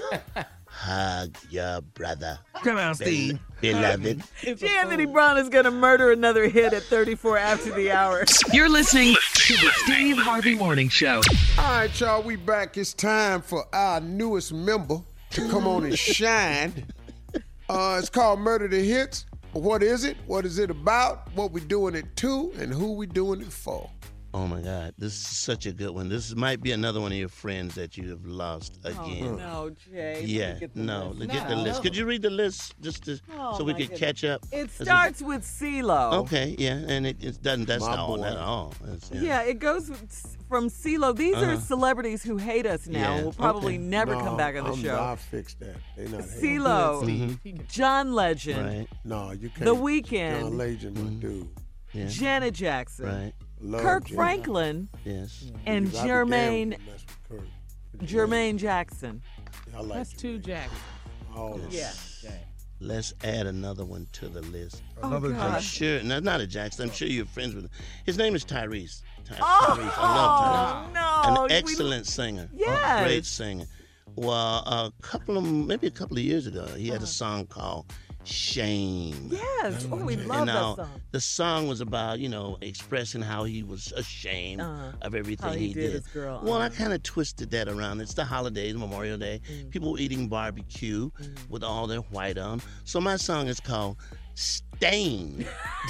Hug your brother. Come on, Steve. Beloved. Anthony Brown is going to murder another hit at thirty-four after the hour. You're listening to the Steve Harvey Morning Show. All right, y'all, we back. It's time for our newest member to come on and shine. Uh, it's called Murder the Hits. What is it? What is it about? What we doing it to? And who we doing it for? Oh my God, this is such a good one. This might be another one of your friends that you have lost Oh, again. no, Jay. Let me Yeah, get the no, list. look, get the No. list. Could you read the list just to, Oh, so we my could goodness. catch up? It This is- starts with CeeLo. Okay, yeah, and it, it doesn't. That's My not all. boy. Not at all. It's, Yeah, it goes from CeeLo. These are Uh-huh. celebrities who hate us now Yeah, and will probably okay. never No, come back on the I'm- show. I'll fix that. They not hating. CeeLo, John Legend, Right. No, you can't. The Weeknd. John Legend, my dude. Yeah. Janet Jackson, Right. Love Kirk Jay. Franklin, Yes. and I'll be damned Jermaine if you mess with Kirk. Jermaine Jackson. I like That's two Jermaine. Jackson. All of Yeah. them. Let's add another one to the list. Another God. I'm Jackson. sure. No, not a Jackson. I'm sure you're friends with him. His name is Tyrese. Ty- Oh, Tyrese. I love Tyrese. no. An we- excellent singer. Yes. Great singer. Well, a couple of maybe a couple of years ago, he had a song called "Shame." Yes. Oh, we love and that now song. the song was about, you know, expressing how he was ashamed Uh-huh. of everything How he did his girl, Well, I uh-huh. kind of twisted that around. It's the holidays, Memorial Day. Mm. People eating barbecue with all their white on. So my song is called "Stain."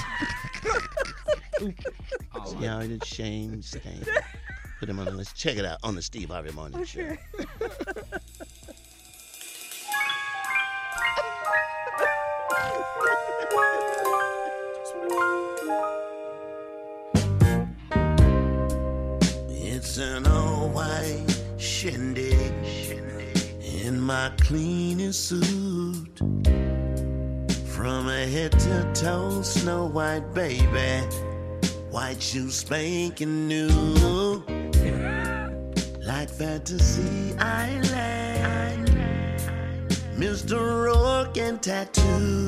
See how he did shame, stain. Put him on the list. Check it out on the Steve Harvey Morning Show. It's an all-white shindig in my cleanest suit. From a head to toe, snow white baby, white shoes spanking new. Like Fantasy Island, Mister Rourke and Tattoo.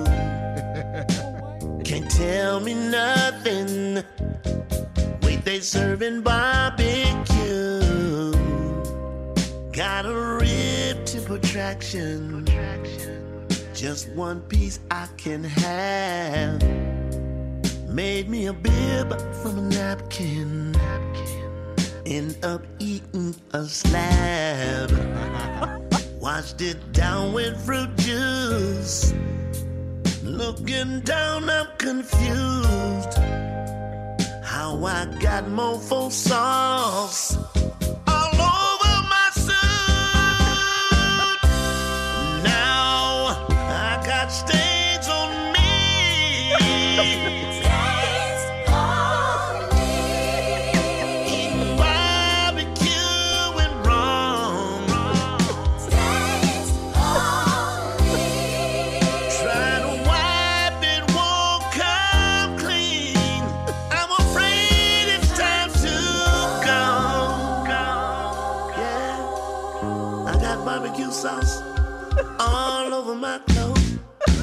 Can't tell me nothing. Wait, they serving barbecue. Got a rib tip attraction. Just one piece I can have. Made me a bib from a napkin. End up eating a slab. Washed it down with fruit juice. Looking down, I'm confused. How I got mofo sauce all over my suit. Now I got stains on me. Stains on me. Eating barbecue and rum. barbecue sauce all over my clothes.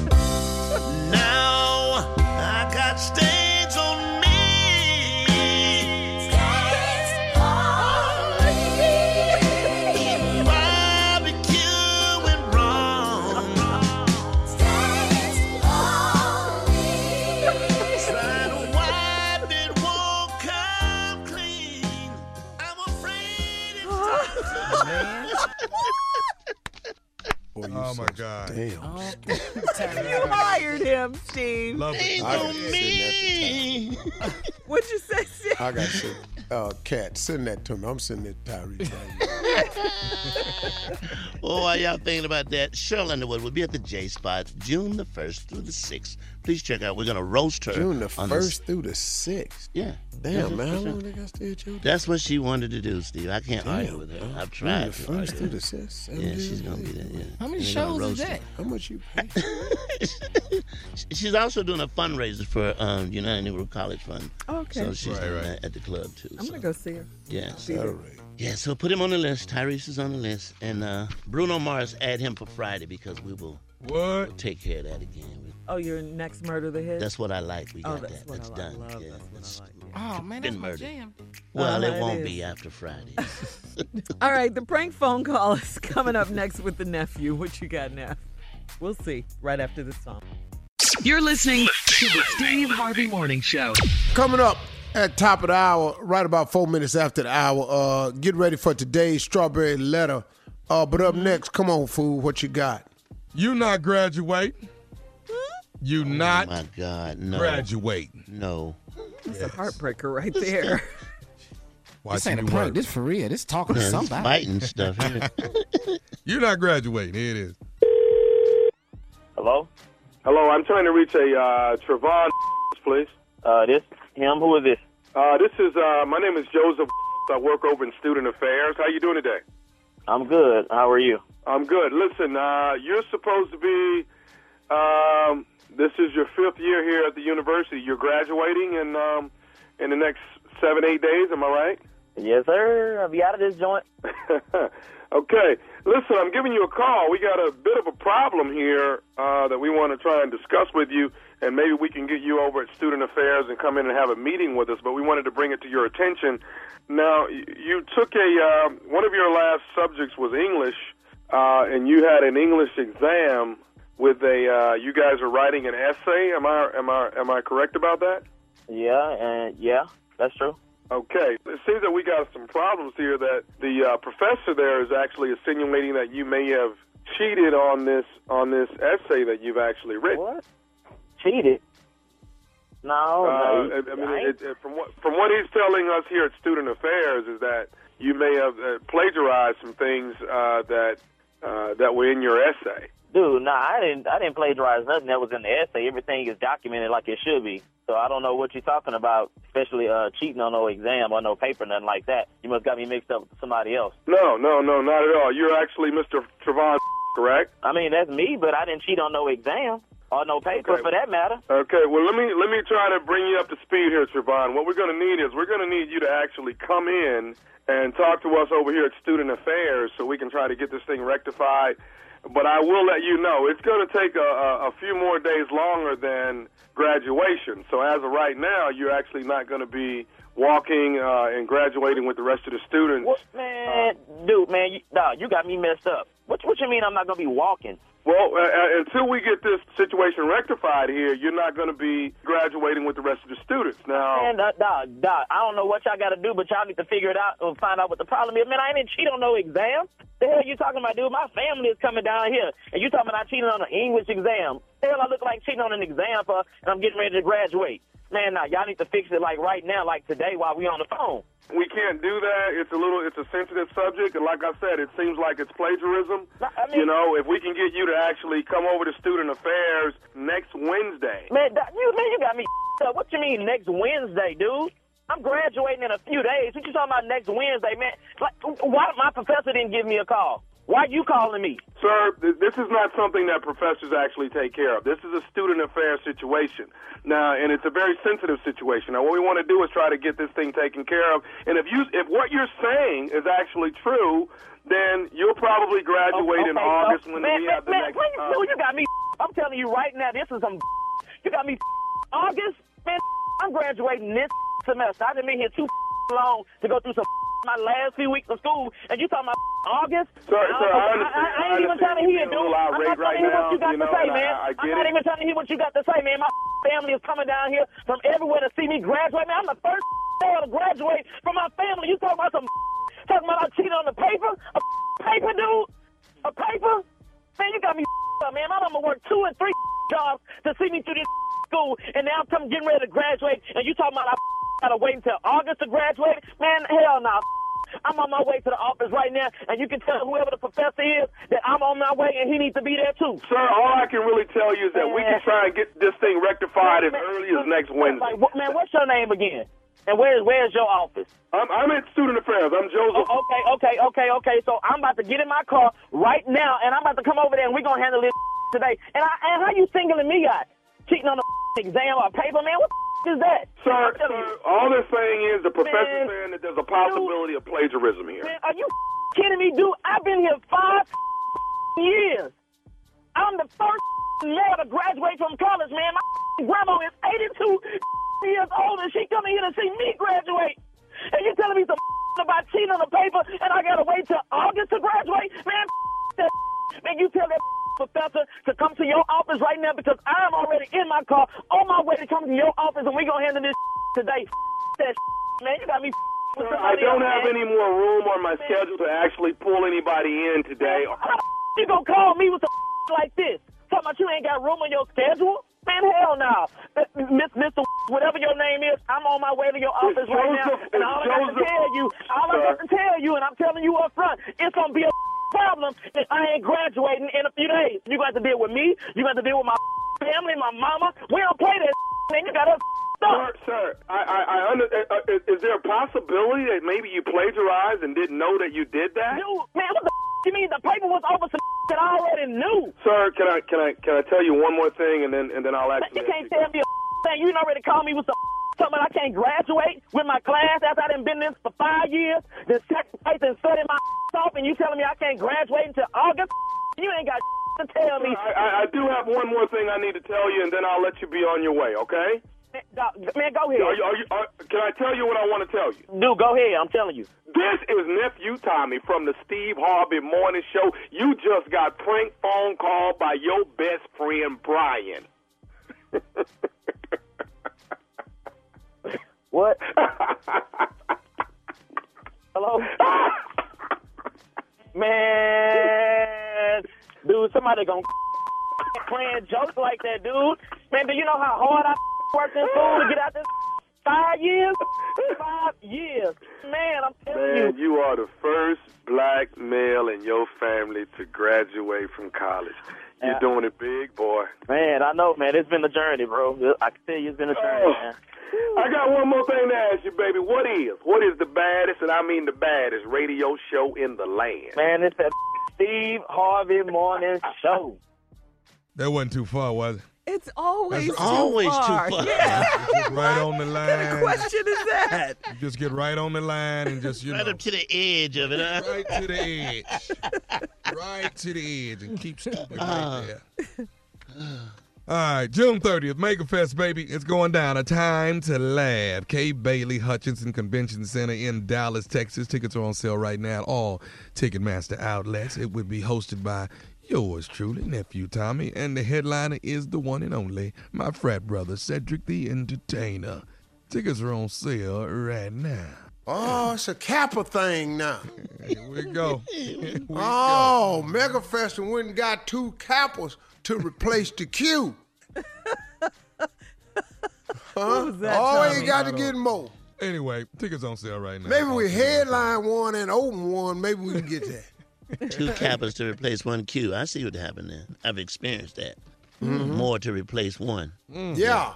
Now I got stains on me. Stains on me. Eating barbecue went wrong. Stains on me. Trying to wipe it won't come clean. I'm afraid it's Man. Boy, Oh my God. Damn. You hired him, Steve. Love it. I got to send that to Tyree. What'd you say, Steve? I got to send, uh, Cat, send that to me. I'm sending it to Tyree. Oh, while y'all thinking about that, Cheryl Underwood will be at the J Spot June the first through the sixth. Please check out. We're going to roast her. June the on first this- through the sixth. Yeah. Damn, Yeah, man. How for sure. long they got still June? That's what she wanted to do, Steve. I can't Damn, argue with her. bro. I've June tried. the to first argue through with the her. sixth. seven Yeah, days she's a going to be week. there. Yeah. How many They're gonna shows is roast that? How much you pay? She's also doing a fundraiser for um, United Negro College Fund. Oh, okay. So she's Right, doing right. that at the club, too. I'm so. going to go see her. Yeah. See her. Saturday. Yeah, so put him on the list. Tyrese is on the list. And uh, Bruno Mars, add him for Friday because we will What? we'll take care of that again. Oh, your next Murder the Hit? That's what I like. We Oh, got that's that. what That's I done. love. Yeah, That's what I that's like. Oh, man, that's been my murdered. jam. Well, Uh, it it won't is. be after Friday. All right, the prank phone call is coming up next with the nephew. What you got, Neff? We'll see right after this song. You're listening to the Steve Harvey Morning Show. Coming up at top of the hour, right about four minutes after the hour, uh, get ready for today's strawberry letter. Uh, but up next, come on, fool, what you got? You not graduate. You not Oh, my God, no. graduate. No. That's a heartbreaker right there. This ain't a you prank. work. This for real. This talking to Man, this somebody. biting stuff. Here. You not graduating. Here it is. Hello? Hello, I'm trying to reach a uh, Trevon, please. Uh, this him? Who is this? Uh, this is, uh, my name is Joseph. I work over in Student Affairs. How you doing today? I'm good. How are you? I'm good. Listen, uh, you're supposed to be, um, this is your fifth year here at the university. You're graduating in, um, in the next seven, eight days. Am I right? Yes, sir. I'll be out of this joint. Okay. Listen, I'm giving you a call. We got a bit of a problem here uh, that we want to try and discuss with you, and maybe we can get you over at Student Affairs and come in and have a meeting with us, but we wanted to bring it to your attention. Now, y- you took a, um, one of your last subjects was English, uh, and you had an English exam with a, uh, you guys are writing an essay. Am I, am I, am I correct about that? Yeah, and yeah, that's true. Okay. It seems that we got some problems here that the uh, professor there is actually insinuating that you may have cheated on this on this essay that you've actually written. What? Cheated? No, Uh, no. I I mean, it, it, from what from what he's telling us here at Student Affairs is that you may have uh, plagiarized some things uh, that uh, that were in your essay. Dude, nah, I didn't. I didn't plagiarize nothing that was in the essay. Everything is documented like it should be. So I don't know what you're talking about, especially uh, cheating on no exam or no paper, nothing like that. You must got me mixed up with somebody else. No, no, no, not at all. You're actually Mister Trevon, correct? I mean, that's me, but I didn't cheat on no exam or no paper Okay. for that matter. Okay, well, let me let me try to bring you up to speed here, Trevon. What we're going to need is we're going to need you to actually come in and talk to us over here at Student Affairs so we can try to get this thing rectified. But I will let you know it's going to take a, a, a few more days longer than graduation. So as of right now, you're actually not going to be walking uh, and graduating with the rest of the students. What, man, dude, man, you, nah, you got me messed up. What, what you mean I'm not going to be walking? Well, uh, uh, until we get this situation rectified here, you're not going to be graduating with the rest of the students. Now, Man, uh, dog, dog, I don't know what y'all got to do, but y'all need to figure it out and find out what the problem is. Man, I didn't cheat on no exam. The hell you talking about, dude? My family is coming down here, and you talking about I cheated on an English exam. The hell I look like cheating on an exam for, and I'm getting ready to graduate. Man, nah, y'all need to fix it like right now, like today while we on the phone. we can't do that. It's a little, it's a sensitive subject, and like I said, it seems like it's plagiarism. I mean- you know, if we can get you to actually come over to Student Affairs next Wednesday. Man, doc, you, man, you got me up. What you mean next Wednesday, dude? I'm graduating in a few days. What you talking about next Wednesday, man? Like, why my professor didn't give me a call? Why you calling me? Sir, th- this is not something that professors actually take care of. This is a student affairs situation. Now, and it's a very sensitive situation. Now, what we want to do is try to get this thing taken care of. And if you, if what you're saying is actually true, then you'll probably graduate okay, in August so, when man, we man, have the man, next. please, uh, dude, you got me. I'm telling you right now, this is some. You got me. August, man. I'm graduating this semester. I've been here too long to go through some my last few weeks of school, and you talking about August? Sir, I, sir, I understand. I, I ain't even trying to hear it, dude. I'm not trying right to hear now, what you got you to know, say, and I- man. I- I I'm get not it. even trying to hear what you got to say, man. My family is coming down here from everywhere to see me graduate, man. I'm the first to graduate from my family. You talking about some talking about I cheated on the paper? A paper, dude? A paper? Man, you got me up, man. My mama worked two and three jobs to see me through this school, and now I'm coming, getting ready to graduate, and you talking about I gotta wait until August to graduate? Man, hell no. Nah. I'm on my way to the office right now, and you can tell whoever the professor is that I'm on my way, and he needs to be there too. Sir, all I can really tell you is that we can try and get this thing rectified as early as next Wednesday. Like, what, man, what's your name again? And where's where's your office? I'm, I'm at Student Affairs. I'm Joseph. Oh, okay, okay, okay, okay. So I'm about to get in my car right now, and I'm about to come over there, and we're going to handle this today. And, I, and how you singling me out? Cheating on the exam or paper, man? What the is that? Sir, sir, all they're saying is the professor's Man, saying that there's a possibility of plagiarism here. Man, are you kidding me, dude? I've been here five years. I'm the first male to graduate from college, man. My grandma is eighty-two years old, and she coming here to see me graduate. And you telling me some about cheating on the paper, and I gotta wait till August to graduate? Man, that man, you tell that professor to come to your office right now, because I'm already in my car on my way to come to your office, and we gonna handle this today. That man, you got me. Sir, I don't else, have man. any more room on my man. schedule to actually pull anybody in today. How you gonna call me with some like this? Talking about you ain't got room on your schedule? Man, hell no. Miss Mister Whatever your name is, I'm on my way to your office It's right Joseph, now, and all I got to Joseph. tell you, all I got to tell you, and I'm telling you up front, it's gonna be a problem if I ain't graduating in a few days. You got to deal with me. You got to deal with my family, my mama. We don't play that, man. You got us. Sir, sir, I, I, I under, uh, is, is there a possibility that maybe you plagiarized and didn't know that you did that? Dude, man, what the you mean? The paper was over some that I already knew. Sir, can I can I can I tell you one more thing, and then and then I'll actually. You can't tell me a thing. You already called me with some something I can't graduate with my class after I done been this for five years, then sacrifice and study my off, and you telling me I can't graduate until August? You ain't got to tell me. I, I, I do have one more thing I need to tell you, and then I'll let you be on your way. Okay? Man, go ahead. Are you, are you, are, can I tell you what I want to tell you? Dude, go ahead. I'm telling you. This is Nephew Tommy from the Steve Harvey Morning Show. You just got prank phone called by your best friend, Brian. What? Hello? Man, dude, somebody gonna playing jokes like that, dude. Man, do you know how hard I worked in school to get out this five years? Five years. Man, I'm telling you. Man, you are the first black male in your family to graduate from college. You're Yeah. doing it big, boy. Man, I know, man. It's been a journey, bro. I can tell you it's been a journey, Oh. man. I got one more thing to ask you, baby. What is, what is the baddest, and I mean the baddest, radio show in the land? Man, it's that Steve Harvey Morning Show. That wasn't too far, was it? It's always That's too always too far. far. Yeah. Just right on the line. What kind of question is that? You just get right on the line and just, you Right know. up to the edge of it, huh? Right to the edge. Right to the edge and keep stupid Uh. right there. All right, June thirtieth, MegaFest, baby. It's going down. A time to laugh. Kay Bailey Hutchinson Convention Center in Dallas, Texas. Tickets are on sale right now at all Ticketmaster outlets. It will be hosted by yours truly, Nephew Tommy, and the headliner is the one and only, my frat brother, Cedric the Entertainer. Tickets are on sale right now. Oh, it's a Kappa thing now. Here we go. Here we Oh, MegaFest and went and got two Kappas to replace the Q. Huh? was that, Oh, Tommy? you got to get more. Anyway, tickets on sale right now. Maybe we headline one and open one. Maybe we can get that. Two Kappas to replace one Q. I see what happened there. I've experienced that. Mhm. More to replace one. Yeah.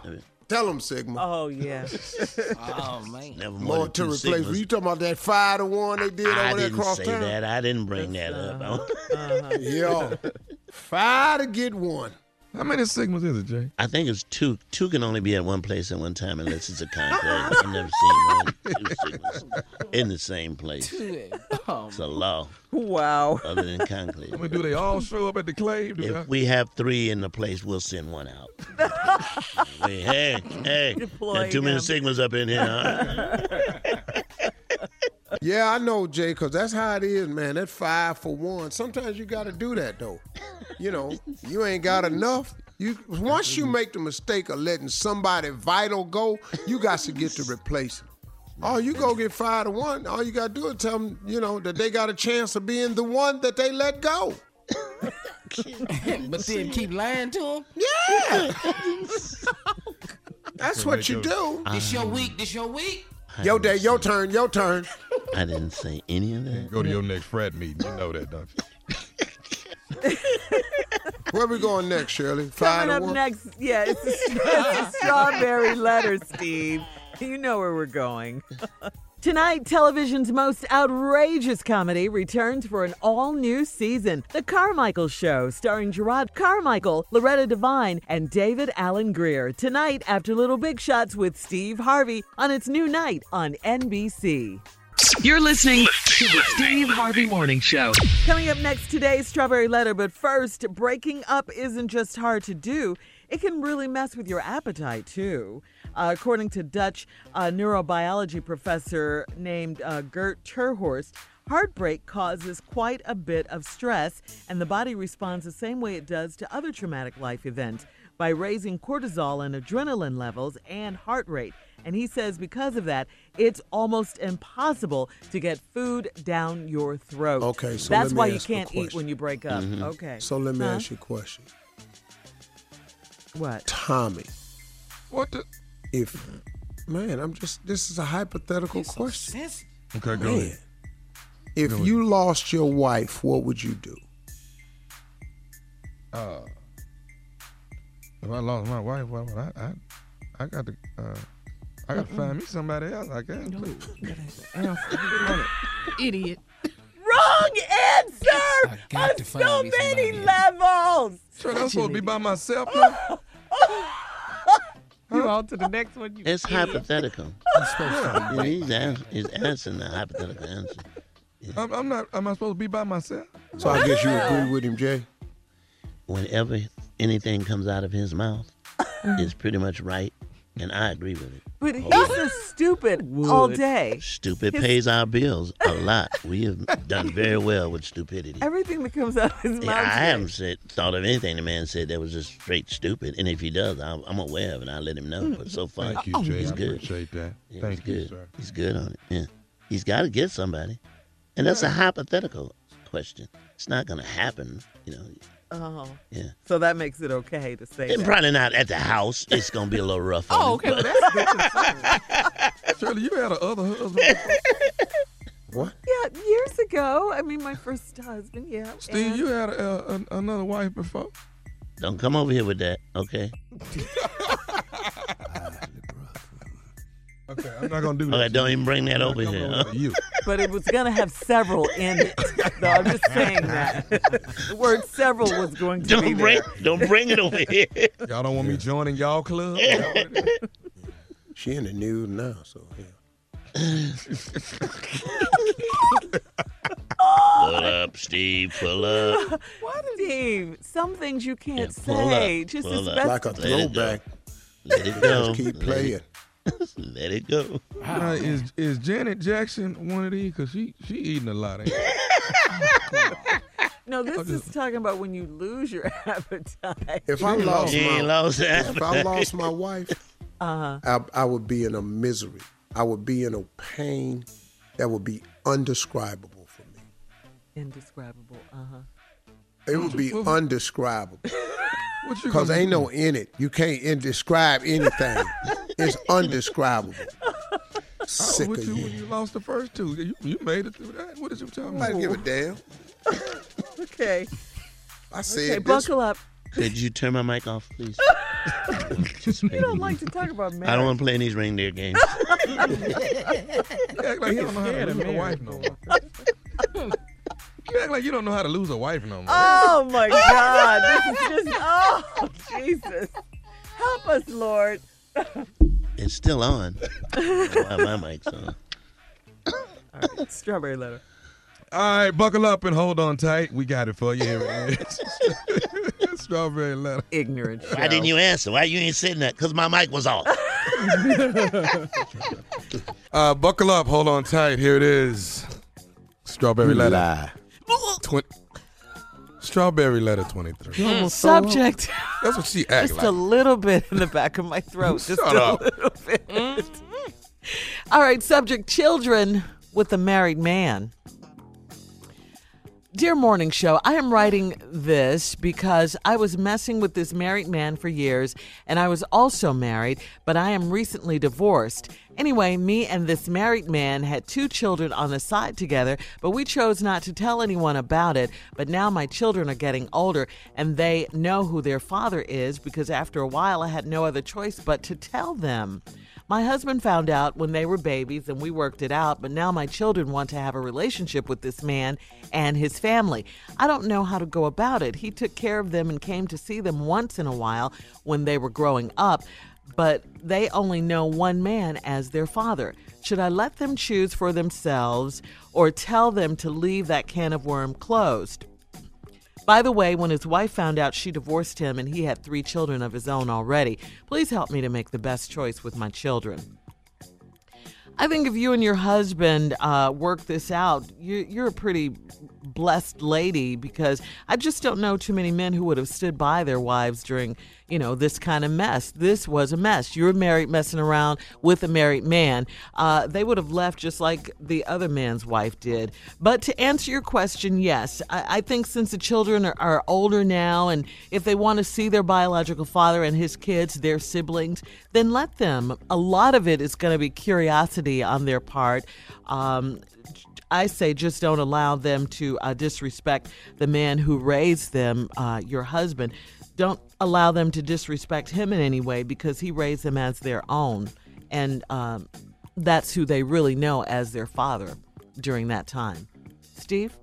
Tell them, Sigma. Oh, yeah. Oh, man. Never more, More than to two replace. Were Sigmas. you talking about that five to one they did I over there didn't across say town? that. I didn't bring that up. Uh-huh. Yo, five to get one. How many Sigmas is it, Jay? I think it's two. Two can only be at one place at one time unless it's a conclave. I've never seen more than two Sigmas in the same place. Oh, It's a law. Wow. Other than conclave. I mean, do they all show up at the clave? Do If we have three in the place, we'll send one out. Wait, hey, hey, Deploy there are too many them. Sigmas up in here. Huh? Yeah, I know, Jay, because that's how it is, man. That five for one. Sometimes you got to do that, though. You know, you ain't got enough. You Once you make the mistake of letting somebody vital go, you got to get to replace them. Oh, you go get five to one. All you got to do is tell them, you know, that they got a chance of being the one that they let go. But then keep lying to him? Yeah. That's what you do. This your week. This your week. Your day, your turn, your turn. I didn't say any of that. Go to your next frat meeting. You know that, don't you? Where we going next, Shirley? Five Coming to up one? next, yeah, it's the, it's the strawberry letter, Steve. You know where we're going. Tonight, television's most outrageous comedy returns for an all-new season. The Carmichael Show, starring Gerard Carmichael, Loretta Devine, and David Alan Grier. Tonight, after Little Big Shots with Steve Harvey on its new night on N B C. You're listening to the Steve Harvey Morning Show. Coming up next, today's Strawberry Letter. But first, breaking up isn't just hard to do. It can really mess with your appetite, too. Uh, according to Dutch uh, neurobiology professor named uh, Gert Terhorst, heartbreak causes quite a bit of stress, and the body responds the same way it does to other traumatic life events, by raising cortisol and adrenaline levels and heart rate. And he says because of that, it's almost impossible to get food down your throat. Okay, so that's let me why you ask you a can't eat question. when you break up. Mm-hmm. Okay. So let me Huh? ask you a question. What? Tommy, What the? if, man, I'm just, this is a hypothetical So question. sensitive. Okay, go Man, ahead. if Go you lost your wife, what would you do? Uh, if I lost my wife, well, I, I, I got to, uh, I got to find me somebody else. I guess. Idiot. Wrong answer got on to find so me many somebody levels. Sure, I'm supposed to be by myself now. You on to the next one. You It's idiot. hypothetical. Yeah, he's, ans- he's answering the hypothetical answer. I'm, I'm not. Am I supposed to be by myself? So I guess you agree with him, Jay? Whenever anything comes out of his mouth, it's pretty much right, and I agree with it. But he's just stupid all day. Stupid His- pays our bills a lot. We have done very well with stupidity. Everything that comes out of his Yeah, mouth. I haven't said thought of anything the man said that was just straight stupid. And if he does, I'm, I'm aware of it. I'll let him know. But so far, Thank you, Jay. he's I good. appreciate that. Yeah, Thank he's you, good. sir. He's good on it. Yeah, he's got to get somebody, and that's a hypothetical question. It's not going to happen, you know. Oh. Yeah. So that makes it okay to say And that. probably not at the house. It's going to be a little rough. on Oh, him, okay. but- Well, that's good. Shirley, you had another husband. What? Yeah, years ago. I mean, my first husband, yeah. Steve, and- you had a, a, another wife before. Don't come over here with that, okay? Okay, I'm not gonna do that. Okay, don't even bring that I'm not over coming here. over to you. But it was going to have several in it. So I'm just saying that. The word several was going to be Don't bring, there. don't bring it over here. Y'all don't want me joining y'all club? She in the news now, so yeah. Pull up, Steve. Pull up. What, Steve? Some things you can't Yeah, pull say. up, Just pull as up. best. Like a Let it go. throwback. Let it go. Just keep Let playing. it- Let it go. Now, is is Janet Jackson one of these? Cause she she eating a lot. Ain't she? No, this is talking about when you lose your appetite. If I lost She ain't my, lost that. if I lost my wife, Uh-huh. I, I would be in a misery. I would be in a pain that would be undescribable for me. Indescribable. Uh-huh. It would be undescribable. What you Because gonna ain't do? no in it. You can't in- describe anything. It's undescribable. I was Sick with of you you. when you lost the first two. You, you made it through that. What is you talking I about? give a damn. Okay. I said Okay, this. buckle up. Could you turn my mic off, please? You don't like to talk about marriage. I don't want to play in these reindeer games. You act like you don't know how to lose a wife no more. You act like you don't know how to lose a wife no more. Oh, my God. This is just, oh, Jesus. Help us, Lord. It's still on. Why my mic's on? All right, strawberry letter. All right, buckle up and hold on tight. We got it for you. Here it is. Strawberry letter. Ignorant. Why didn't you answer? Why you ain't sitting there? Because my mic was off. uh, buckle up, hold on tight. Here it is. Strawberry letter. Lie. Twen- Strawberry letter twenty-three. Mm, subject. That's what she acts Just like. a little bit in the back of my throat. Just Shut a up. little bit. All right, subject, children with a married man. Dear Morning Show, I am writing this because I was messing with this married man for years, and I was also married, but I am recently divorced. Anyway, me and this married man had two children on the side together, but we chose not to tell anyone about it. But now my children are getting older, and they know who their father is because after a while I had no other choice but to tell them. My husband found out when they were babies and we worked it out, but now my children want to have a relationship with this man and his family. I don't know how to go about it. He took care of them and came to see them once in a while when they were growing up, but they only know one man as their father. Should I let them choose for themselves or tell them to leave that can of worm closed? By the way, when his wife found out, she divorced him and he had three children of his own already. Please help me to make the best choice with my children. I think if you and your husband uh, work this out, you, you're a pretty blessed lady because I just don't know too many men who would have stood by their wives during, you know, this kind of mess. This was a mess. You're married messing around with a married man. Uh, they would have left just like the other man's wife did. But to answer your question, yes, I, I think since the children are, are older now and if they want to see their biological father and his kids, their siblings, then let them. A lot of it is going to be curiosity on their part. Um, I say just don't allow them to uh, disrespect the man who raised them, uh, your husband. Don't allow them to disrespect him in any way because he raised them as their own. And um, that's who they really know as their father during that time. Steve?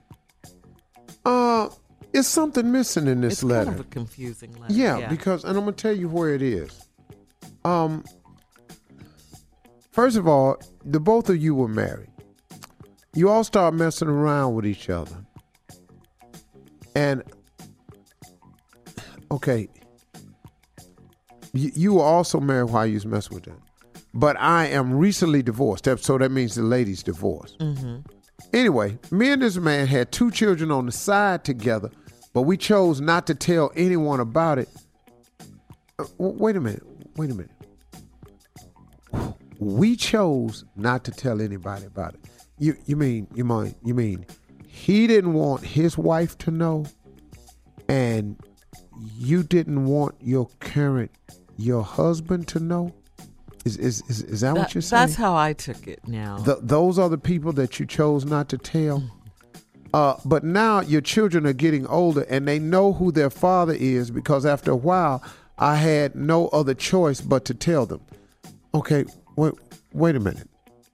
Uh, it's something missing in this it's letter. Kind of a confusing letter. Yeah, yeah, because, and I'm going to tell you where it is. Um, first of all, the both of you were married. You all start messing around with each other. And, okay, you, you were also married while you was messing with them. But I am recently divorced, so that means the lady's divorced. Mm-hmm. Anyway, me and this man had two children on the side together, but we chose not to tell anyone about it. Uh, wait a minute, wait a minute. We chose not to tell anybody about it. You you mean you mean you mean he didn't want his wife to know, and you didn't want your current your husband to know? Is is is, is that, that what you're saying? That's how I took it now. The, those are the people that you chose not to tell. Uh, but now your children are getting older and they know who their father is because after a while I had no other choice but to tell them. Okay, wait wait a minute.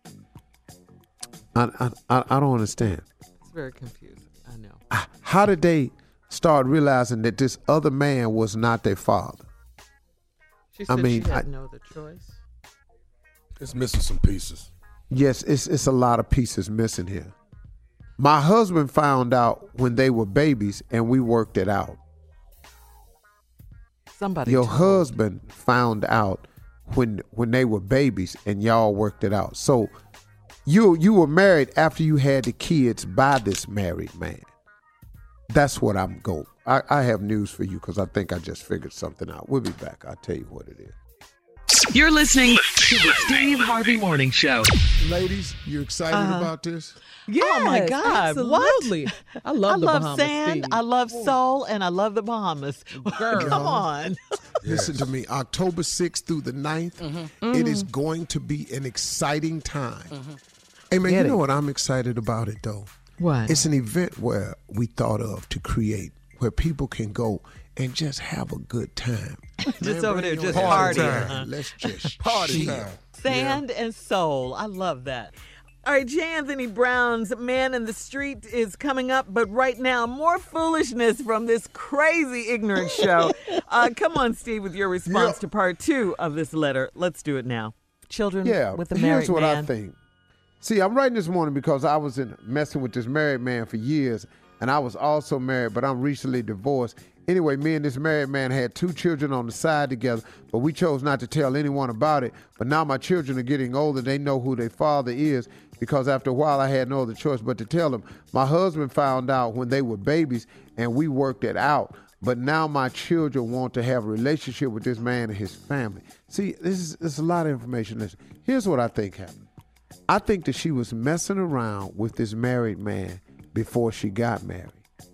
I, I, I don't understand. It's very confusing. I know. How did they start realizing that this other man was not their father? She said I mean, she had I, no other choice. It's missing some pieces. Yes, it's it's a lot of pieces missing here. My husband found out when they were babies, and we worked it out. Somebody. Your told. husband found out when when they were babies, and y'all worked it out. So. You you were married after you had the kids by this married man. That's what I'm going. I, I have news for you because I think I just figured something out. We'll be back. I'll tell you what it is. You're listening to the Steve Harvey Morning Show. Ladies, you excited Uh-huh. about this? Yes, oh my God! Absolutely. What? I love I the love Bahamas, sand. Steve. I love soul, and I love the Bahamas. Girl. Come on. Listen to me. October sixth through the ninth, Mm-hmm. it is going to be an exciting time. Mm-hmm. Hey, man, Get you know it. what I'm excited about it, though? What? It's an event where we thought of to create, where people can go and just have a good time. Just Man, over bring there, your just party partying, time. huh? Let's just Party chill. time. Sand and soul. I love that. All right, J. Anthony Brown's Man in the Street is coming up, but right now, more foolishness from this crazy ignorant show. uh, come on, Steve, with your response Yeah. to part two of this letter. Let's do it now. Children Yeah, with a married here's what man. I think. See, I'm writing this morning because I was in messing with this married man for years, and I was also married, but I'm recently divorced. Anyway, me and this married man had two children on the side together, but we chose not to tell anyone about it. But now my children are getting older. They know who their father is because after a while I had no other choice but to tell them. My husband found out when they were babies, and we worked it out. But now my children want to have a relationship with this man and his family. See, this is, this is a lot of information. Listen, here's what I think happened. I think that she was messing around with this married man before she got married.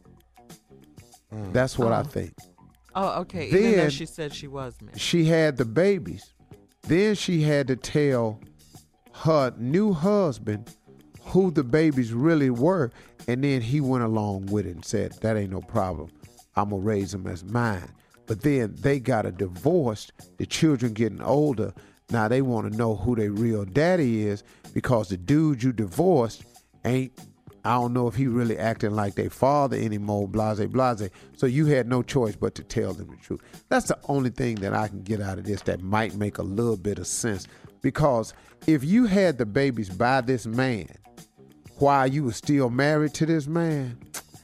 That's what I think. Oh, okay. Even though Then- she said she was married. She had the babies. Then she had to tell her new husband who the babies really were. And then he went along with it and said, that ain't no problem. I'm going to raise them as mine. But then they got a divorce. The children getting older. Now they want to know who their real daddy is because the dude you divorced ain't, I don't know if he really acting like their father anymore, blase, blase. So you had no choice but to tell them the truth. That's the only thing that I can get out of this that might make a little bit of sense. Because if you had the babies by this man while you were still married to this man,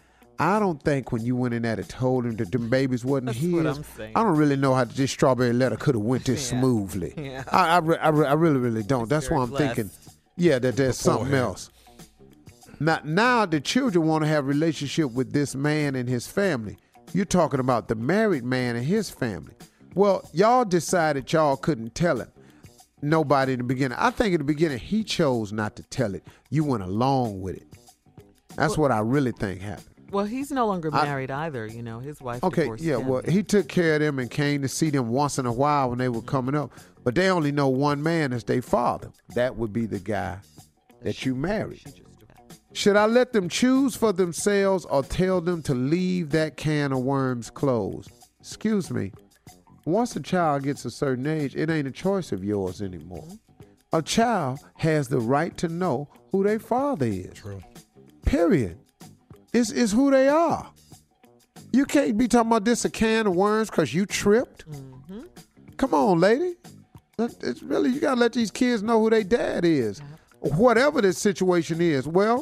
I don't think when you went in there and told him that the babies wasn't That's his, what I'm saying. I don't really know how this strawberry letter could have went this Yeah. smoothly. Yeah. I, I, re- I, re- I really, really don't. That's why very I'm blessed. thinking, yeah, that there's something Beforehand. else. Now, now the children want to have a relationship with this man and his family. You're talking about the married man and his family. Well, y'all decided y'all couldn't tell him. Nobody in the beginning. I think in the beginning he chose not to tell it. You went along with it. That's Well- what I really think happened. Well, he's no longer I- married either. You know, his wife Okay, divorced yeah, him. well, he took care of them and came to see them once in a while when they were coming up. But they only know one man as their father. That would be the guy that you married. Should I let them choose for themselves or tell them to leave that can of worms closed? Excuse me. Once a child gets a certain age, it ain't a choice of yours anymore. A child has the right to know who their father is. True. Period. It's, it's who they are. You can't be talking about this a can of worms because you tripped. Mm-hmm. Come on, lady. It's really, you got to let these kids know who their dad is. Whatever the situation is. Well,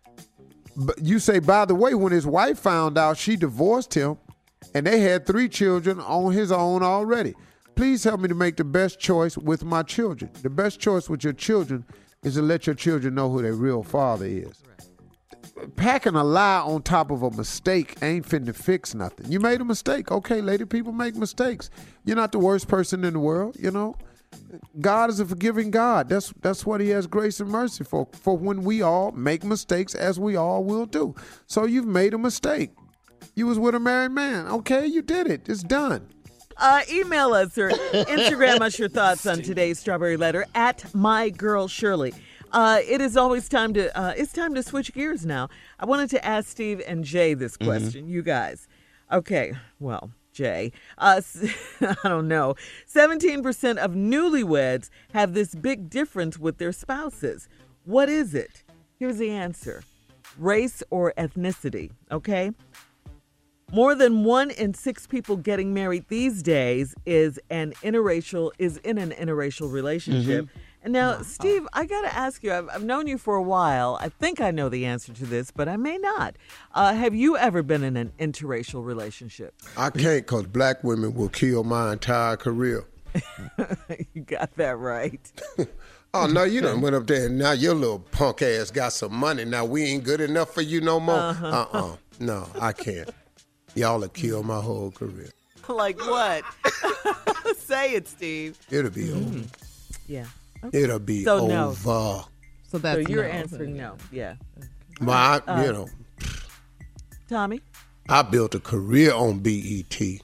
but you say, by the way, when his wife found out, she divorced him and they had three children on his own already. Please help me to make the best choice with my children. The best choice with your children is to let your children know who their real father is. Packing a lie on top of a mistake ain't finna fix nothing. You made a mistake. Okay, lady, people make mistakes. You're not the worst person in the world, you know. God is a forgiving God. That's that's what he has grace and mercy for, for when we all make mistakes, as we all will do. So you've made a mistake. You was with a married man. Okay, you did it. It's done. Uh, email us or Instagram us your thoughts on today's Strawberry Letter at My Girl Shirley. Uh, it is always time to uh, it's time to switch gears now. I wanted to ask Steve and Jay this question. You guys, okay? Well, Jay, uh, I don't know. seventeen percent of newlyweds have this big difference with their spouses. What is it? Here's the answer: race or ethnicity. Okay. More than one in six people getting married these days is an interracial is in an interracial relationship. Mm-hmm. And now, Steve, I got to ask you. I've, I've known you for a while. I think I know the answer to this, but I may not. Uh, have you ever been in an interracial relationship? I can't because black women will kill my entire career. You got that right. Oh, no, you done went up there and now your little punk ass got some money. Now we ain't good enough for you no more. Uh-huh. Uh-uh. No, I can't. Y'all will kill my whole career. Like what? Say it, Steve. It'll be over. Yeah. It'll be So over. no. So So that's you're no. answering no. Yeah. My, Uh, you know, Tommy? I built a career on B E T.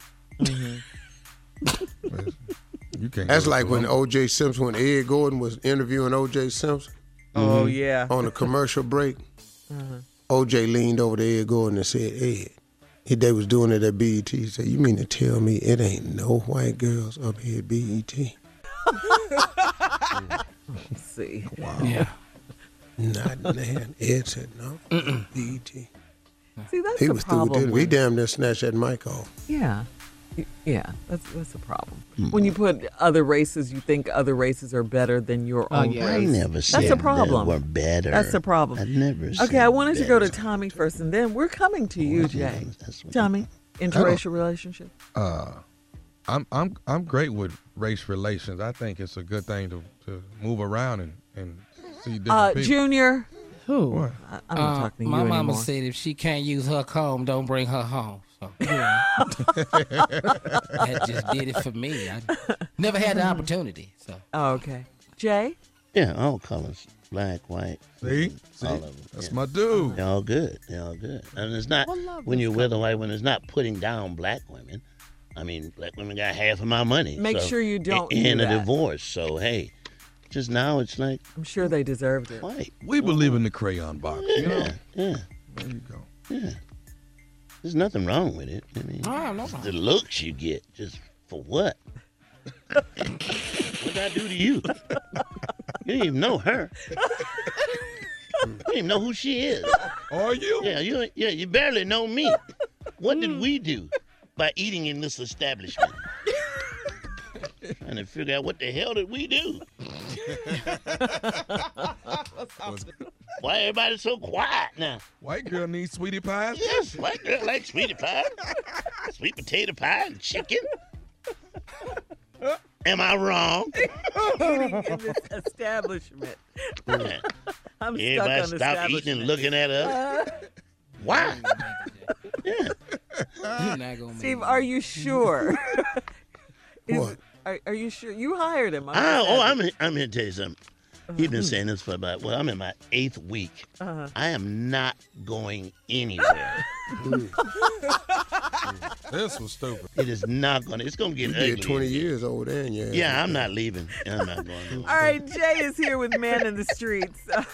You can't. That's go like when alone. O J Simpson, when Ed Gordon was interviewing O J Simpson. Oh, yeah. On a commercial break, Uh-huh. O J leaned over to Ed Gordon and said, Ed, he, they was doing it at B E T. He said, you mean to tell me it ain't no white girls up here at B E T? Let's see. Wow. Yeah. Not man. Ed said no. Mm-mm. B E T. See, that's he the was through with problem. it. We damn near snatched that mic off. Yeah. Yeah, that's that's a problem. When you put other races, you think other races are better than your Oh, own yeah. race. I never That's said a problem. that we're better. That's a problem. I never said Okay, I wanted to go to better. Tommy first, and then we're coming to you, Jay. Tommy, interracial relationship. Uh, I'm I'm I'm great with race relations. I think it's a good thing to, to move around and, and see different Uh, people. Junior. Who? What? I, I'm not Uh, talking to my you mama anymore. said if she can't use her comb, don't bring her home. So that just did it for me. I never had the opportunity. So Oh, okay. Jay? Yeah, all colors. Black, white. See? See? All of them. That's yeah. my dude. They're all good. They're all good. And it's not, Well, love when is you're with a white woman, it's not putting down black women. I mean, black women got half of my money. Make so- sure you don't And do a that. divorce. So, hey, just now it's like I'm sure they deserved it. white. We believe in the crayon box. You know? Yeah, yeah, There you go. yeah. There's nothing wrong with it. I mean, Oh, no it's problem. the looks you get, just for what? What did I do to you? You didn't even know her. You didn't even know who she is. Are you? Yeah, you yeah, you barely know me. What did we do by eating in this establishment? Trying to figure out what the hell did we do? Why everybody so quiet now? White girl needs sweetie pies. Yes, white girl like sweetie pie, sweet potato pie, and chicken. Am I wrong? Eating in this establishment. Yeah. I'm Everybody stuck on stop establishment. eating and looking at us. Why? Yeah. You're not gonna Steve, make are you sure? Is- What? Are, are you sure? You hired him. I'm I, just oh, asking. I'm I'm here to tell you something. He's been saying this for about, well, I'm in my eighth week. Uh-huh. I am not going anywhere. This was stupid. It is not going to, it's going to get You ugly. did twenty years over there, and yeah. Yeah, I'm not leaving. I'm not going to. All right, Jay is here with Man in the Streets.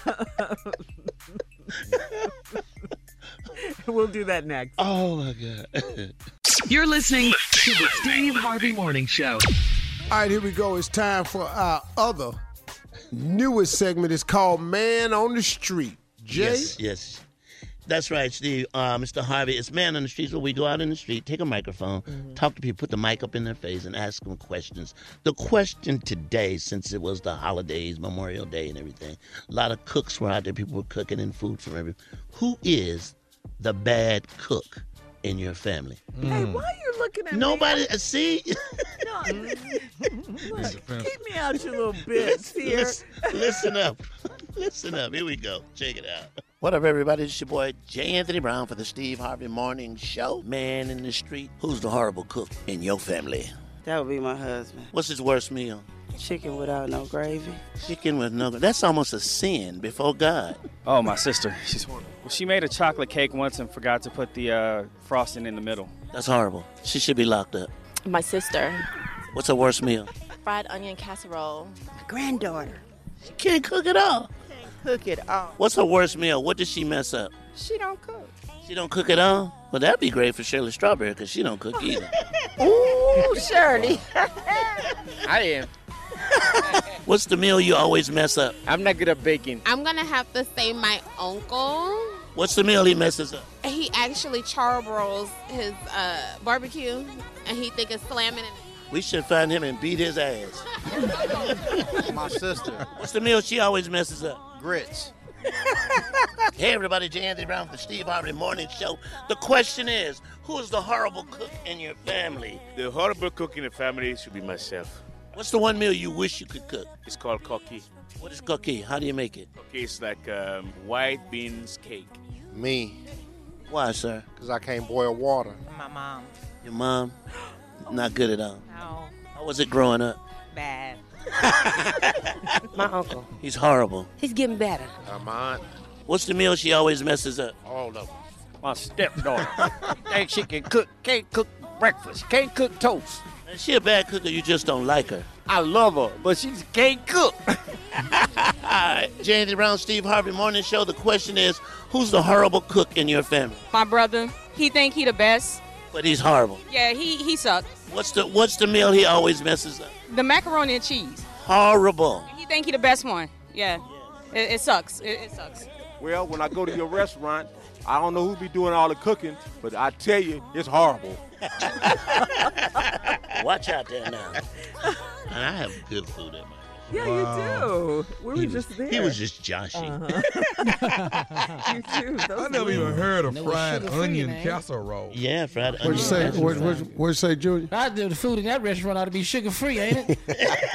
We'll do that next. Oh, my God. You're listening to the Steve Harvey Morning Show. All right, here we go. It's time for our other newest segment. It's called Man on the Street. Jay? Yes, yes. That's right, Steve. Uh, Mister Harvey, it's Man on the Streets where we go out in the street, take a microphone, talk to people, put the mic up in their face, and ask them questions. The question today, since it was the holidays, Memorial Day and everything, a lot of cooks were out there. People were cooking and food from everywhere. Who is the bad cook in your family? Hey, why are you looking at Nobody, me? uh, see? No, look, keep me out your little bits here. Listen, listen up. Listen up. Here we go. Check it out. What up, everybody? It's your boy, J. Anthony Brown, for the Steve Harvey Morning Show. Man in the street. Who's the horrible cook in your family? That would be my husband. What's his worst meal? Chicken without no gravy. Chicken with no... That's almost a sin before God. Oh, my sister. She's horrible. Well, she made a chocolate cake once and forgot to put the uh, frosting in the middle. That's horrible. She should be locked up. My sister. What's her worst meal? Fried onion casserole. My granddaughter. She can't cook at all. Cook it all. What's her worst meal? What did she mess up? She don't cook. She don't cook at all? Well, that'd be great for Shirley Strawberry because she don't cook either. Ooh, Shirley. I am. What's the meal you always mess up? I'm not good at baking. I'm gonna have to say my uncle. What's the meal he messes up? He actually charbroils his uh, barbecue, and he think it's slamming. And We should find him and beat his ass. My sister. What's the meal she always messes up? Grits. Hey, everybody, J. Anthony Brown for the Steve Harvey Morning Show. The question is, who is the horrible cook in your family? The horrible cook in the family should be myself. What's the one meal you wish you could cook? It's called koki. What is koki? How do you make it? Koki is like um, white beans cake. Me. Why, sir? Because I can't boil water. My mom. Your mom? Not good at all. No. How was it growing up? Bad. My uncle. He's horrible. He's getting better. Uh, mine. What's the meal she always messes up? All of them. My stepdaughter. Think she can cook, can't cook breakfast, can't cook toast. Is she a bad cook or you just don't like her? I love her, but she can't cook. James Brown, Steve Harvey Morning Show. The question is, who's the horrible cook in your family? My brother, he think he the best. But he's horrible. Yeah, he he sucks. What's the What's the meal he always messes up? The macaroni and cheese. Horrible. He think he the best one. Yeah, it, it sucks. It, it sucks. Well, when I go to your restaurant, I don't know who be doing all the cooking, but I tell you, it's horrible. Watch out there now. And I have good food at my Yeah, Wow. you do. We were He just was- there. he was just joshing. Uh-huh. you too. Those I never are- even heard of No, it's fried sugar-free, onion man. casserole. Yeah, fried What'd you say? What, what, what'd you say, Junior? I do the food in that restaurant ought to be sugar free, ain't it?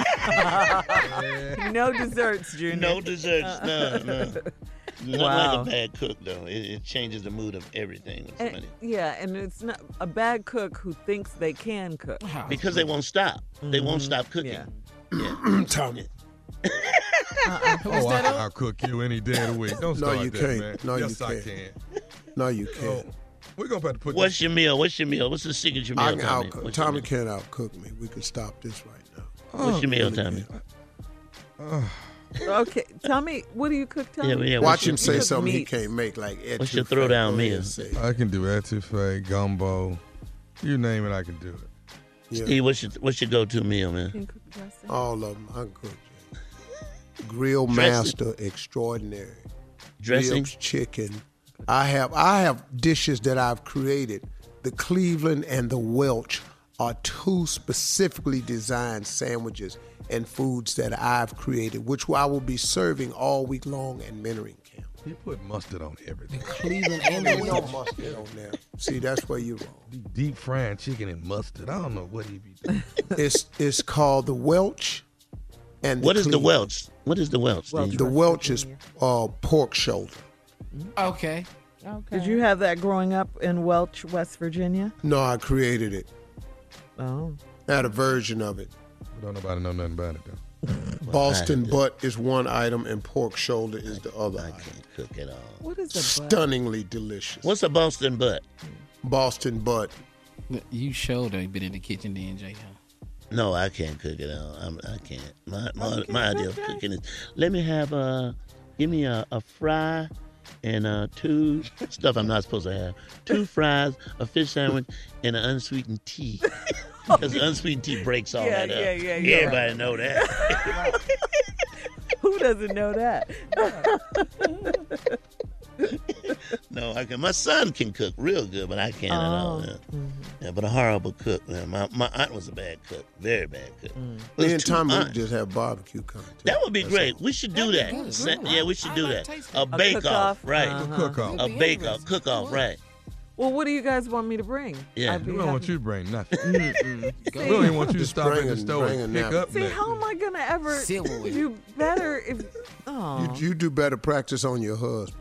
No desserts, Junior. No desserts. No, no. Not Wow. like a bad cook, though. It, it changes the mood of everything. With And- somebody. yeah, and it's not a bad cook who thinks they can cook. Because they won't stop. They won't stop cooking. Yeah. Tommy. Oh, I, I'll cook you any day of the week. Don't No, start you that, can't. man. No, you yes, I can't. can. No, you can't. We're going to have to put What's this- your meal? What's your meal? What's the signature meal, I can Tommy? outcook. What's your Tommy meal? can't outcook me. We can stop this right now. What's your meal, Tommy? Okay, tell me, what do you cook? Tell Yeah, me. yeah, Watch your- him say cook something he meats. can't make, like What's your etouffee. throwdown Go ahead meal? and say it. I can do etouffee, gumbo. You name it, I can do it. Yeah. Steve, what's your, what's your go-to meal, man? Can cook dressing. All of them. I can cook. Jay. Grill Dressing? master extraordinary. Dressing? Ribs, chicken. I have I have dishes that I've created. The Cleveland and the Welch are two specifically designed sandwiches and foods that I've created, which I will be serving all week long at mentoring camp. He put mustard on everything. Cleveland and Ain't the no Welch. mustard on there. See, that's where you're wrong. Deep frying chicken and mustard. I don't know what he be doing. It's it's called the Welch. And What is the Cleveland. Welch? What is the Welch? Steve? The Welch is uh, pork shoulder. Okay. Okay. Did you have that growing up in Welch, West Virginia? No, I created it. Oh. I had a version of it. Don't nobody know nothing about it, though. Boston butt is one item, and pork shoulder is the other I item. can't cook at all. What is a butt? Stunningly delicious. What's a Boston butt? Boston butt. You showed her been in the kitchen then, Jay. Huh? No, I can't cook at all. I'm, I can't. My my, my idea of cooking is let me have a, give me a, a fry and uh, two stuff I'm not supposed to have. Two fries, a fish sandwich, and an unsweetened tea. Because the unsweetened tea breaks all Yeah, that up. yeah, yeah, yeah. Everybody know that. Who doesn't know that? No, I can. My son can cook real good, but I can't at all. Oh. Yeah. Yeah, but a horrible cook. Man. My my aunt was a bad cook, very bad cook. Mm. It was Me and two Tommy aunts. just have barbecue contest. That would be That's great. all. We should do That'd be that. good. Sa- Good. Yeah, we should I do like that. tasting A it. A bake off, cook-off? right? Uh-huh. A cook-off. A bake off, cook off, right? Well, what do you guys want me to bring? Yeah. I'd be We don't want happy- you to bring nothing. Mm-mm. We don't even want you to Just stop bring at the a- store bring a and pick napkin. up See, nothing. how am I gonna ever Silverware. do better if? Oh, You, you do better practice on your husband.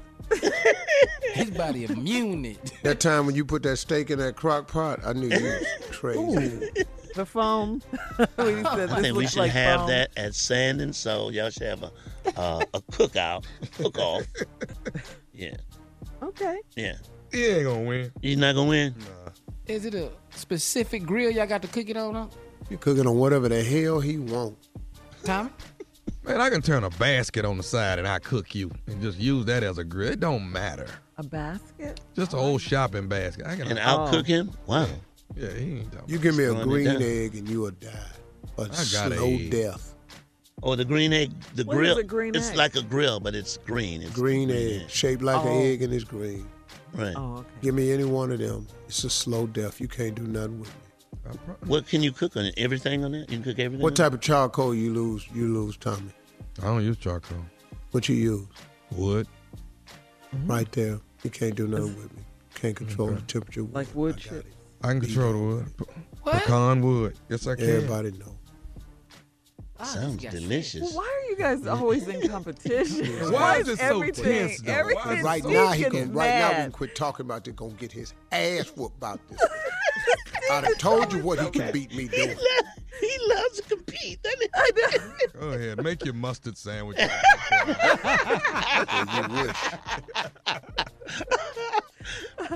His body immune it. That time when you put that steak in that crock pot, I knew you was crazy. the foam. When he said, I this think we looks should like have foam. that at Sand and Soul. Y'all should have a uh, a cookout, cook off. Yeah, Okay. yeah. He ain't gonna win. He's not gonna win. Is it a specific grill y'all got to cook it on? Huh? You cooking on whatever the hell he want. Tommy? Man, I can turn a basket on the side and I cook you and just use that as a grill. It don't matter. A basket? Just a whole shopping basket. I can And outcook him. Wow. Yeah, he ain't talking. You give me a Slowing it green down. egg and you will die. A got slow egg. death. Oh, the green egg, the What grill. is a green it's egg? like a grill, but it's green. It's Green egg, shaped like Oh. an egg and it's green. Right. Oh, okay. Give me any one of them. It's a slow death. You can't do nothing with me. What can you cook on it? Everything on it? You can cook everything. What on type of charcoal you lose? You lose, Tommy. I don't use charcoal. What you use? Wood. Right there. You can't do nothing with me. Can't control Okay. the temperature. Like wood chips. I can control the wood. What? Pecan wood. Yes, I can. Everybody know. it? Sounds delicious. Well, why are you guys always in competition? Why is it so everything, tense, though? Why is Everything it Right Steve now, he gets gonna, right now we mad. can quit talking about this. Gonna get his ass whooped about this. I'd have told you what he can beat me doing. He loves to compete, doesn't he? Go ahead. Make your mustard sandwich. Yeah, you wish.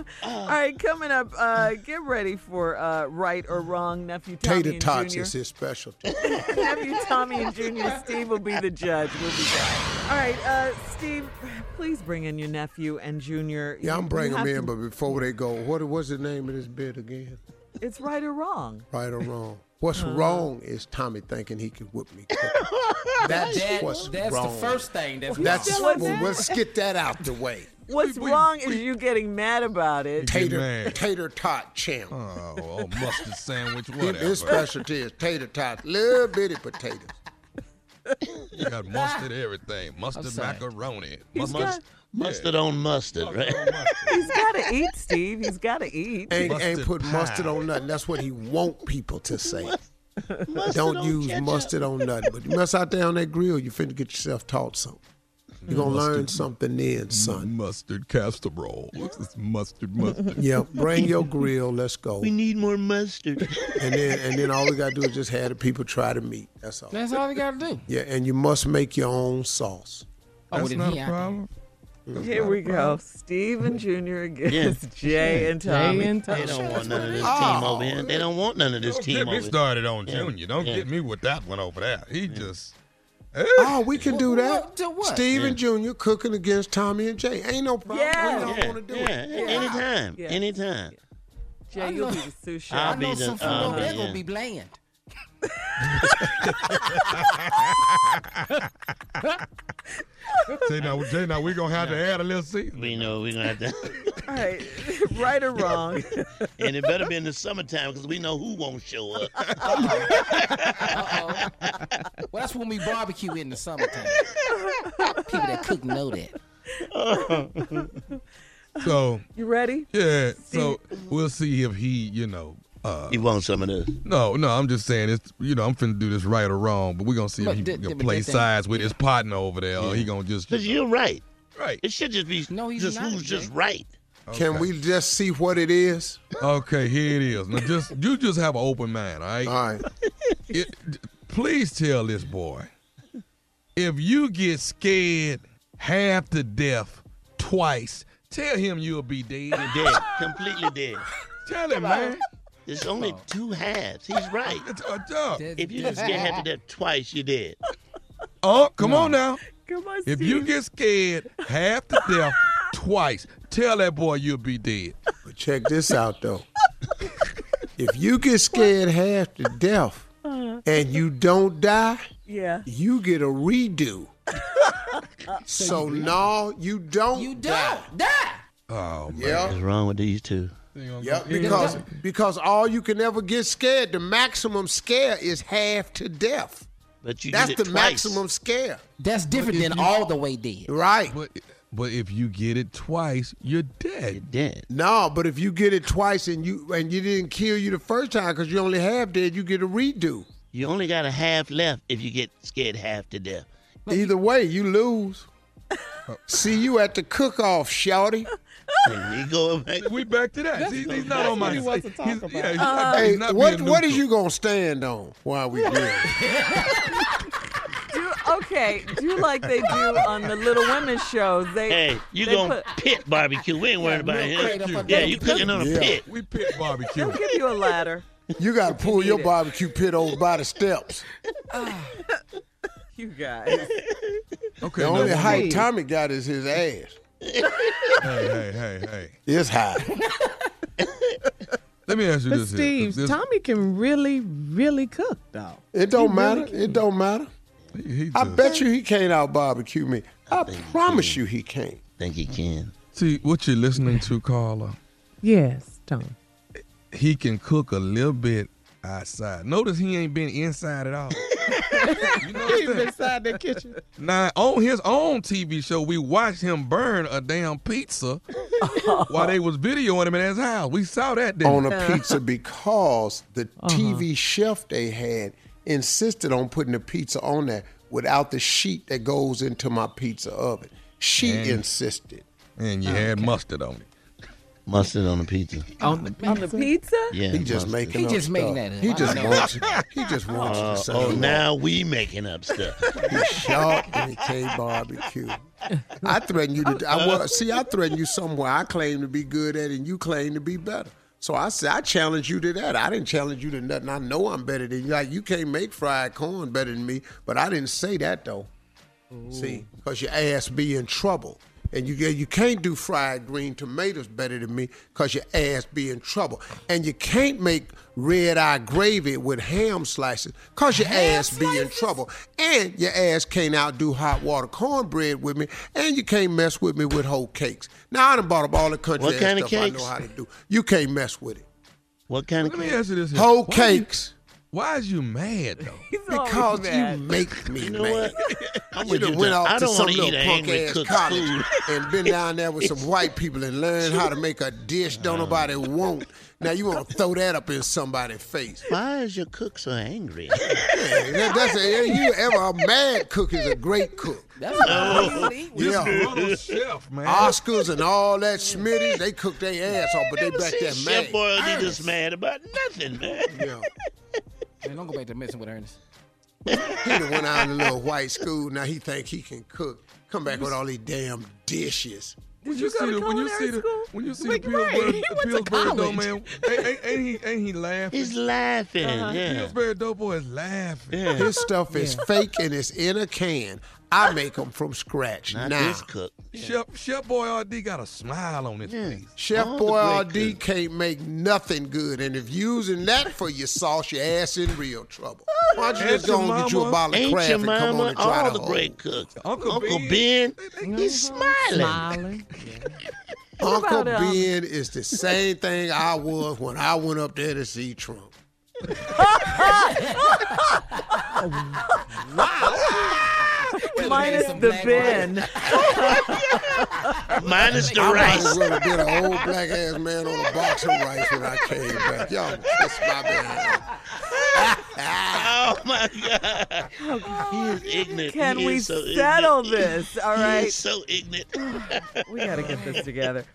All right, coming up, uh, get ready for uh, Right or Wrong. Nephew Tommy Tater and tots Junior is his specialty. Nephew Tommy and Junior Steve will be the judge. We'll be back. All right, uh, Steve, please bring in your nephew and Junior. Yeah, You- I'm bringing you them have in, to- but before they go, what was the name of this bit again? It's Right or Wrong. Right or wrong? What's Uh-huh. wrong is Tommy thinking he can whip me. That's That- what's that's the wrong. first thing that's That's wrong. well, let's get that out the way. What's wrong is you getting mad about it. Tater, tater tot champ. Oh, oh, mustard sandwich, His- whatever. His specialty is tater tots, little bitty potatoes. You got mustard everything. Mustard I'm sorry. macaroni. He's Mustard, got- Mustard on mustard, right? He's got to eat, Steve. He's got to eat. Ain't, ain't Mustard put pie. mustard on nothing. That's what he want people to say. Mustard Don't on use ketchup. mustard on nothing. But you mess out there on that grill, you finna get yourself taught something. You're gonna learn something then, son. Mustard casserole. What's this mustard mustard? Yeah, bring your grill. Let's go. We need more mustard. And then, and then all we gotta do is just have the people try the meat. That's all. That's all we got to do. Yeah, and you must make your own sauce. Oh, That's then not he a out there. problem. Here we go. Steve and Junior against Jay and Tommy. Jay and They don't want none of this Oh. team over here. They don't want none of this Don't team get over me here. started on Yeah. Junior. Don't Yeah. get me with that one over there. He just. Oh, we can do that. What- to what? Steve Yeah. and Junior cooking against Tommy and Jay. Ain't no problem. Yeah. We don't Yeah, want to do yeah, it. anytime, Yeah. anytime. Jay, you'll be the sous chef. I'll I know be the- some food I'll over there be- gonna yeah. be bland. Say now, Jay, now we're gonna have to add a little season. We know we're gonna have to, All right, right or wrong. and it better be in the summertime because we know who won't show up. Uh-oh. Well, that's when we barbecue in the summertime. People that cook know that. So You ready? yeah, so we'll see if he, you know. Uh, He wants some of this. no, no, I'm just saying it's. You know, I'm finna do this right or wrong, but we're gonna see But if he th- gonna th- play but that- sides with his partner over there, or he gonna just. Because you're right. Right. It should just be No, he's just not, who's Jay. just right. Can Okay. we just see what it is? Okay, here it is. Now, just you just have an open mind, all right? All right. It, please tell this boy, if you get scared half to death twice, tell him you'll be dead. You're dead. Completely dead. Tell him, man. There's only two halves. He's right. It's a job. If you just get half to death twice, you're dead. Oh, come on now. Come on, If Steve. you get scared half to death twice, tell that boy you'll be dead. But check this out, though. If you get scared half to death and you don't die, yeah. you get a redo. So, no, you don't You die. don't die. Oh, man. Yeah. What's wrong with these two? Yep, because because all you can ever get scared, the maximum scare is half to death. But you That's did the it twice. maximum scare. That's different than all the way dead. Right. But, but if you get it twice, you're dead. You're dead. No, but if you get it twice and you and you didn't kill you the first time because you only half dead, you get a redo. You only got a half left if you get scared half to death. Either way, you lose. See you at the cook-off, shawty. And we go back. We back to that. See, he's not on my. what he wants to talk he's- about. yeah, he's Uh, not- Hey, he's not what being what is neutral. you gonna stand on while we do it? Do, okay, do like they do on the Little Women shows. They Hey, you they gonna put- pit barbecue. We ain't worried about real quick up him. under Yeah, the you cooking on a Yeah. pit. We pit barbecue. They'll give you a ladder. You got to pull need your it. barbecue pit over by the steps. You guys. Okay. The now, only one height more. Tommy got is his ass. Hey, hey, hey, hey. It's high. Let me ask you But this. here, Steve, 'cause this- Tommy can really, really cook, though. It don't He matter. really can. It don't matter. he, he I just- bet you he can't out barbecue me. I think he promise can. you he can't. Think he can. See, what you're listening to, Carla, Yes, Tommy. he can cook a little bit outside. Notice he ain't been inside at all. You know He's inside the kitchen. Now, on his own T V show, we watched him burn a damn pizza while they was videoing him in his house. We saw that, didn't On we? a pizza because the T V chef they had insisted on putting the pizza on there without the sheet that goes into my pizza oven. She And- insisted. And you had mustard on it. Mustard on the pizza. On the pizza? On the pizza? Yeah, He just mustard. making He up just making stuff. that up. He I just know. wants. He just wants Uh, to say. oh, he now we making up stuff. He's short and he can't barbecue. I threaten you to. I wa- see. I threaten you somewhere. I claim to be good at, it and you claim to be better. So I say I challenge you to that. I didn't challenge you to nothing. I know I'm better than you. Like you can't make fried corn better than me, but I didn't say that though. Ooh. See, because your ass be in trouble. And you you can't do fried green tomatoes better than me because your ass be in trouble. And you can't make red eye gravy with ham slices because your ham ass slices? be in trouble. And your ass can't outdo hot water cornbread with me. And you can't mess with me with whole cakes. Now, I done bought up all the country What ass kind of stuff cakes? I know how to do. You can't mess with it. What kind of Let me cake? ask you this here. Whole Why cakes. You, why is you mad, though? Because you mad. make me You know mad. what? I'm You with done you, went John. off I to don't some want to eat little an punk angry ass cook's college food. and been down there with some white people and learned how to make a dish don't nobody want. Now you want to throw that up in somebody's face. Why is your cook so angry? Man, that, that's a, you ever a mad cook is a great cook. That's No. Yeah. Little chef, man. Oscars and all that Smitty's, they cook their ass off, but they back there See, mad. Chef Boyle, he just mad about nothing, man. Yeah. Man, don't go back to messing with Ernest. He done went out in a little white school. Now he think he can cook. Come back with all these damn dishes. When you you go see to the when you see culinary the school? when you see Wait, the right. Pillsbury, He the went to Pillsbury dough college. man, ain't, ain't, ain't he ain't he laughing? He's laughing, Uh-huh. yeah. Pillsbury Doughboy is laughing. Yeah. His stuff is fake and it's in a can. I make them from scratch Not now. this cook. Chef Chef Boyardee got a smile on his face. Chef All the Boyardee great can't make nothing good, and if using that for your sauce, your ass in real trouble. Why don't you just Ask your go and get you a mama. bottle of Ain't Kraft your and come on mama and try all the the whole. great cooks? Uncle Uncle Ben. Ben, he's smiling. Smiling. Uncle about, um, Ben is the same thing I was when I went up there to see Trump. Minus Some the black bin. Minus the I might rice. as well have been an old black ass man on a box of rice when I came back. Y'all kiss my behind. Oh my God. He is ignorant. Can He we is so settle ignorant. this? All He right. is so ignorant. We got to get this together.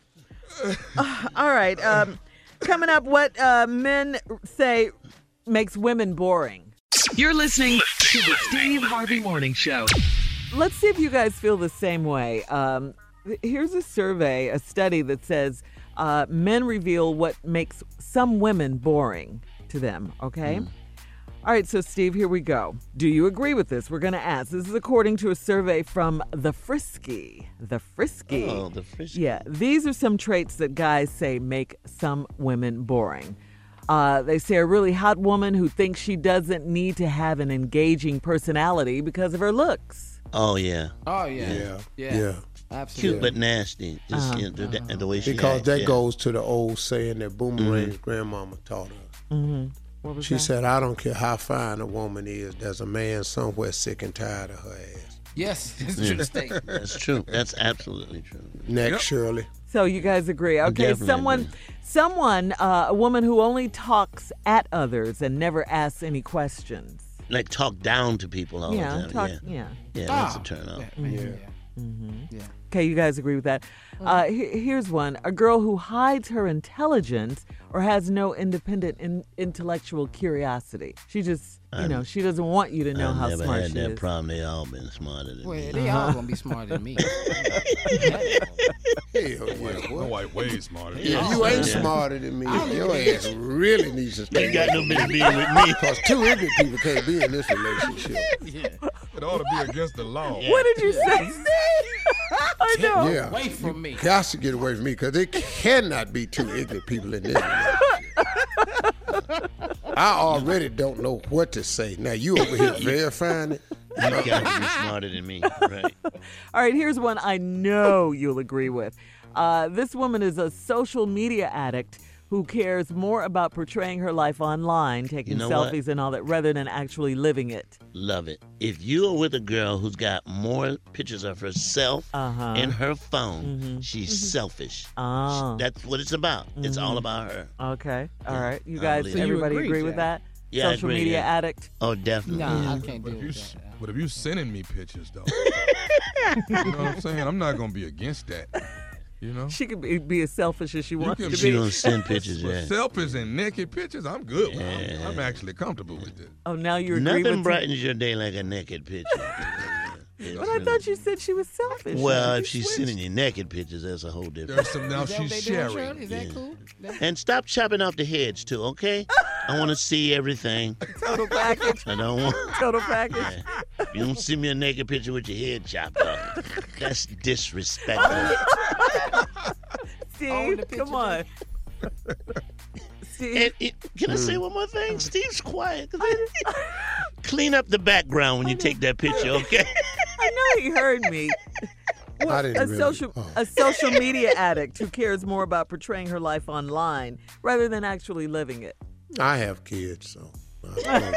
Uh, all right. Um, coming up, what uh, men say makes women boring. You're listening to the Steve Harvey Morning Show. Let's see if you guys feel the same way. Um, th- here's a survey, a study that says uh, men reveal what makes some women boring to them, okay? All right, so Steve, here we go. Do you agree with this? We're going to ask. This is according to a survey from The Frisky. The Frisky. Oh, the frisky. Yeah, these are some traits that guys say make some women boring. Uh, they say a really hot woman who thinks she doesn't need to have an engaging personality because of her looks. Oh yeah. Oh, yeah. Yeah. Yeah. Yeah. Absolutely. Cute but nasty. Just Uh-huh. you know, the, the way she Because acts, that yeah. goes to the old saying that Boomerang's grandmama taught us. Mm-hmm. What was She that? said, I don't care how fine a woman is, there's a man somewhere sick and tired of her ass. Yes, it's a Yeah. true statement. That's true. That's absolutely true. Next, Shirley. So you guys agree. Okay, Definitely someone, agree. someone, uh, a woman who only talks at others and never asks any questions. Like talk down to people all yeah, the time. talk, yeah. yeah. Yeah, that's a Ah. turn off. Yeah. Yeah. Mm-hmm. Yeah. Okay, you guys agree with that. Uh, he- here's one. A girl who hides her intelligence or has no independent in- intellectual curiosity. She just, you I'm- know, she doesn't want you to know I've how never smart had she that is. problem. They all been smarter than Well, me. they all gonna be smarter than me. Hell yeah. My wife way smarter. If you ain't smarter than me, your ass really needs to stay You got no away business from being with me. Because two ignorant people can't be in this relationship. It ought to be against the law. What did you say, Steve? I know. Yeah. Away from me. Got to get away from me because it cannot be two ignorant people in this relationship. I already don't know what to say. Now you over here verifying it. You got to be smarter than me, right? All right, here's one I know you'll agree with. Uh, this woman is a social media addict who cares more about portraying her life online, taking You know what? selfies and all that, rather than actually living it. Love it. If you are with a girl who's got more pictures of herself Uh-huh. in her phone, Mhm. she's Mhm. selfish. Oh. That's what it's about. It's Mhm. all about her. Okay. All Yeah, right. You I guys, believe it. everybody So you agree, agree, with Jack? that? Yeah, I Social agree, media yeah. addict? Oh, definitely. Nah, yeah. I can't But do if, you, it. s- but if you sending me pictures, though, you know what I'm saying? I'm not going to be against that. You know? She can be, be as selfish as she wants can to She be. don't send pictures, But yeah. selfies and naked pictures, I'm good with. Yeah. I'm, I'm actually comfortable with it. Oh, now you agree Nothing with brightens your day like a naked picture. But I thought you said she was selfish. Well, You if she's switched. sending you naked pictures, that's a whole different. There's some now Is that what she's they doing, sharing. Shirley? Is that Yeah. cool? That- And stop chopping off the heads too, okay? I want to see everything. Total package. I don't want. Total package. Yeah. You don't send me a naked picture with your head chopped off. That's disrespectful. Steve, come on. Steve. And it, can I say one more thing? Steve's quiet. 'Cause I- Clean up the background when you take that picture, okay? I know he heard me. Well, I didn't a really- social oh. a social media addict who cares more about portraying her life online rather than actually living it. I have kids, so. I-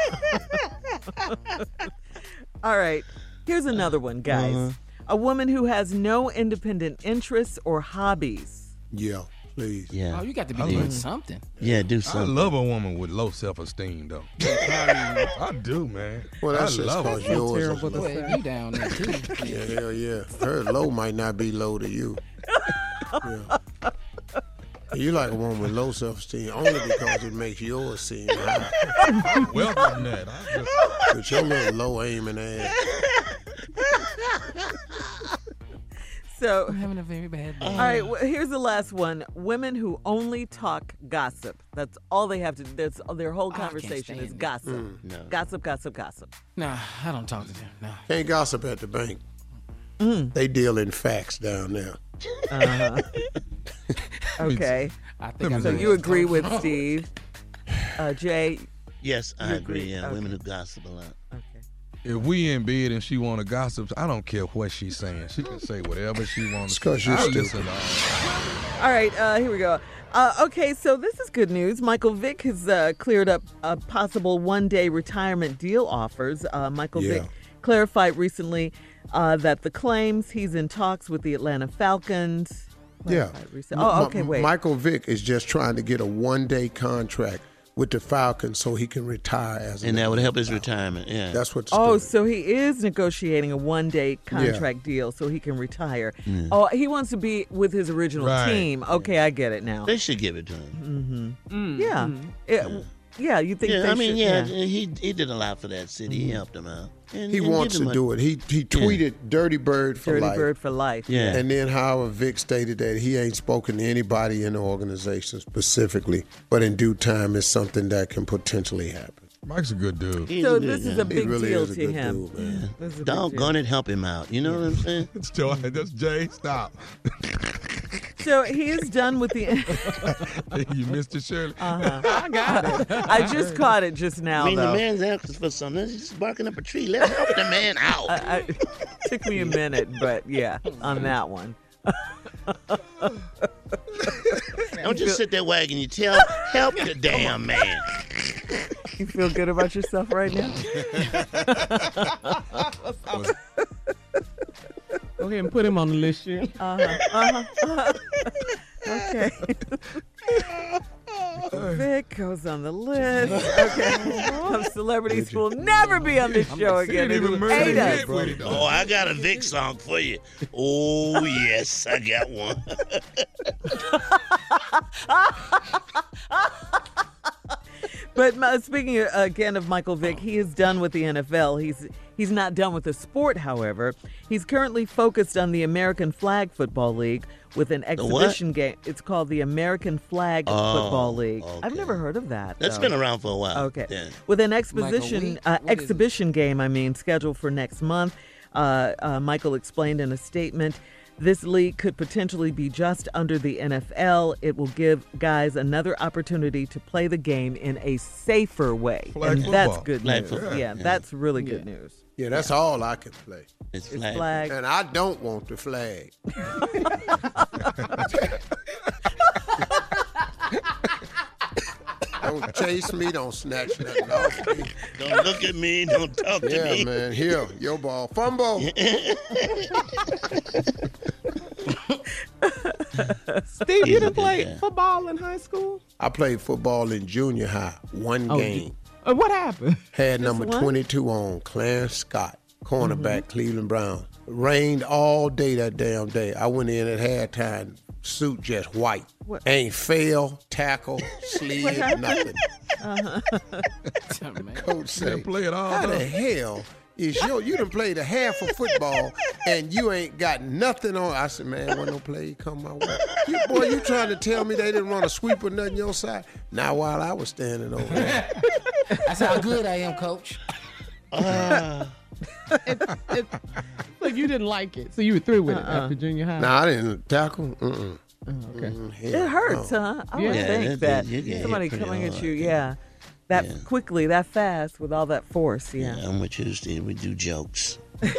All right, here's another one, guys. Uh-huh. A woman who has no independent interests or hobbies. yeah, please. Yeah. Oh, you got to be I doing love- something. Yeah, do I something. love a woman with low self-esteem, though. I do, man. Well, that's I just love because it. yours is terrible to low. Well, you down there too. Yeah, hell yeah. Her low might not be low to you. Yeah. You like a woman with low self-esteem only because it makes yours seem high. I'm welcome that. I just, With your little low aiming ass. So, I'm having a very bad day. all right, well, here's the last one. Women who only talk gossip. That's all they have to do. That's their whole I can't conversation stand is it. gossip. Mm. No. Gossip, gossip, gossip. Nah, I don't talk to them. Nah. Can't gossip at the bank. Mm. They deal in facts down there. Uh-huh. Okay. I think I So know you where agree it's with coming from. Steve. Uh, Jay, Yes, I You agree. agree? Yeah, Okay. women who gossip a lot. if we in bed and she want to gossip, I don't care what she's saying. She can say whatever she wants It's to 'cause say. you're I stupid. listen to all. all right, uh, here we go. Uh, okay, so this is good news. Michael Vick has uh, cleared up a possible one-day retirement deal offers. Uh, Michael Yeah. Vick clarified recently uh, that the claims he's in talks with the Atlanta Falcons. Yeah. Clarified recently- Oh, okay, M- wait. Michael Vick is just trying to get a one-day contract with the Falcons so he can retire as a And that would help his retirement. Yeah. That's what the Oh, story- so he is negotiating a one-day contract deal so he can retire. Oh, he wants to be with his original Right. team. Okay, I get it now. They should give it to him. Mm-hmm. Yeah. It- yeah, you think Yeah, they I mean, should? yeah, he he did a lot for that city. He helped him out. And, He and wants give him to a- do it. He he tweeted "Dirty Bird for Dirty life." Bird for life. Yeah. And then, however, Vic stated that he ain't spoken to anybody in the organization specifically, but in due time, it's something that can potentially happen. Mike's a good dude. He's So a good this is guy. a big He really deal is a to good him. dude, man. This is a big Doggone deal. it, help him out. You know what I'm saying? It's Joy. That's Jay. Stop. So he is done with the. You missed it, Shirley. Uh-huh. I got it. I just caught it just now, I mean, though. the man's asking for something. He's just barking up a tree. Let's help the man out. I, I, it took me a minute, but yeah, on that one. Don't just sit there wagging your tail. Help the damn man. You feel good about yourself right now? Go ahead and put him on the list, Shirley. Uh-huh. Uh-huh. uh-huh. Okay. Vic goes on the list. Okay. Some celebrities who will never be on this show again. He didn't even Hate murder us. Vic with it, though. Oh, I got a Vic song for you. Oh, yes, I got one. But uh, speaking uh, again of Michael Vick, he is done with the N F L. He's he's not done with the sport, however. He's currently focused on the American Flag Football League with an what? exhibition game. It's called the American Flag Oh, Football League. okay. I've never heard of that. That's though. been around for a while. Okay. Yeah. With an exposition week? uh, What is it? exhibition game, I mean, scheduled for next month. Uh, uh, Michael explained in a statement, this league could potentially be just under the N F L. It will give guys another opportunity to play the game in a safer way. Flag and that's football. good Flag news. football, Yeah, yeah. that's really good news. Yeah, that's all I can play. It's It's flag. flag. And I don't want the flag. Don't chase me. Don't snatch nothing off me. Don't look at me. Don't talk to Yeah, me. man. Here, your ball. Fumble. Steve, you didn't Yeah. play football in high school? I played football in junior high. One Oh, game. Uh, what happened? Had number one? twenty-two on, Clarence Scott, cornerback, Cleveland Browns. Rained all day that damn day. I went in at halftime, suit just white. What? Ain't fail, tackle, slid, nothing. Uh-huh. Coach said, play it all how up. the hell is your, you done played a half of football and you ain't got nothing on? I said, man, when no play come my way. You, boy, you trying to tell me they didn't run a sweep or nothing your side? Not while I was standing over there. That's how good I am, Coach. Uh, it, it, so you didn't like it, so you were through with Uh-uh. it after junior high. No, I didn't tackle. Mm-mm. Oh, okay. Mm, It hell hurts, no. huh? I Yeah. would Yeah, think that- that, you get hit somebody pretty coming at hard. you, yeah, that Yeah. quickly, that fast, with all that force, yeah. yeah, I'm with you, Steve. We do jokes.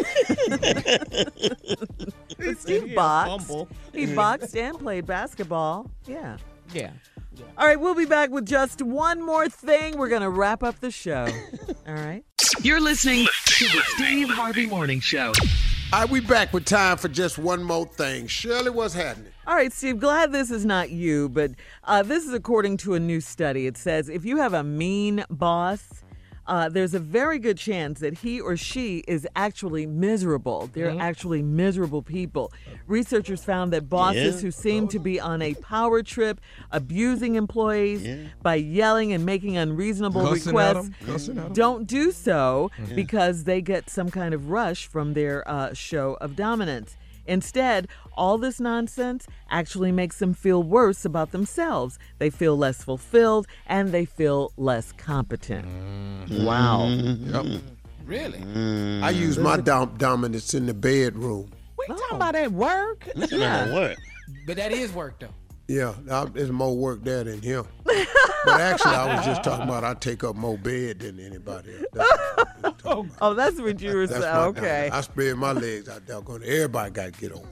But Steve boxed. He boxed and played basketball. Yeah. Yeah. All right, we'll be back with just one more thing. We're going to wrap up the show. All right. You're listening to the Steve Harvey Morning Show. All right, we back with time for just one more thing. Shirley, what's happening? All right, Steve, glad this is not you, but uh, this is according to a new study. It says if you have a mean boss, uh, there's a very good chance that he or she is actually miserable. They're Mm-hmm. actually miserable people. Researchers found that bosses Yeah. who seem to be on a power trip, abusing employees Yeah. by yelling and making unreasonable Cussing at requests, 'em, cussing at 'em. don't do so because they get some kind of rush from their uh, show of dominance. Instead, all this nonsense actually makes them feel worse about themselves. They feel less fulfilled and they feel less competent. Wow. Yep. Really? I use my dom- dominance in the bedroom. We talking about at work? That's not gonna work. But that is work, though. Yeah, I, there's more work there than him. But actually, I was just talking about I take up more bed than anybody else. That's, Oh, that's what you were that's saying. my Okay. dominance. I spread my legs out there. Going, everybody got to get on.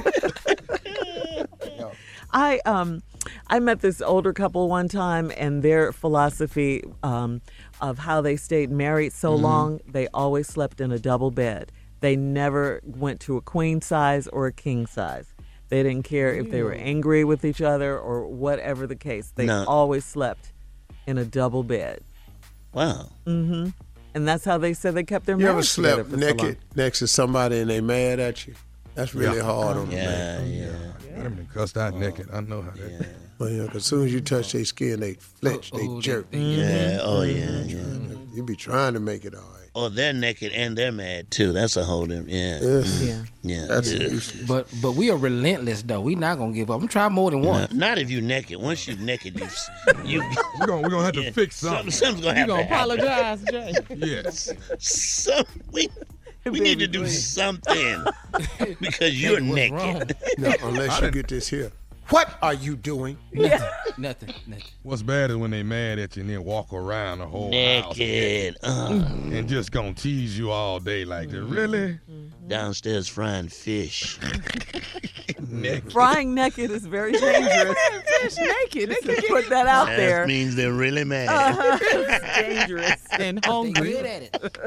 I um I met this older couple one time, and their philosophy um, of how they stayed married so Mm-hmm. long, they always slept in a double bed. They never went to a queen size or a king size. They didn't care if they were angry with each other or whatever the case. They No. always slept in a double bed. Wow. Mm-hmm. And that's how they said they kept their You ever marriage together slept for so long. naked next to somebody and they mad at you? That's really Yeah. hard on a Yeah, man. yeah. I done been cussed out naked. I know how that. Well, yeah, 'cause as soon as you touch their skin, they flinch, they Oh, jerk. they- Yeah. Oh, yeah, yeah. You be trying to make it all right. Oh, they're naked and they're mad too. That's a whole different. Yeah. Ugh. Yeah. Yeah. That's Ugh. useless. But but we are relentless, though. We not going to give up. I'm trying more than No, one. not if you naked. Once you naked, you you. We're gonna we're gonna have to yeah, fix something. something. Something's gonna You have gonna to happen. apologize, Jay? Yes. Some we we need to do something because you're What's naked. wrong? No, unless you get this here. What are you doing? Nothing. Nothing. Nothing. What's bad is when they mad at you and then walk around the whole house Naked. Uh, and just gonna tease you all day like that. Really? downstairs frying fish. Naked. Frying naked is very dangerous. Fish naked. They can Just get put that out That there. means they're really mad. Uh-huh. It's dangerous. and They hungry. good at it.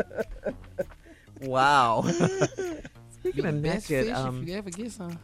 Wow. Speaking The of best naked, fish um, if you ever get some.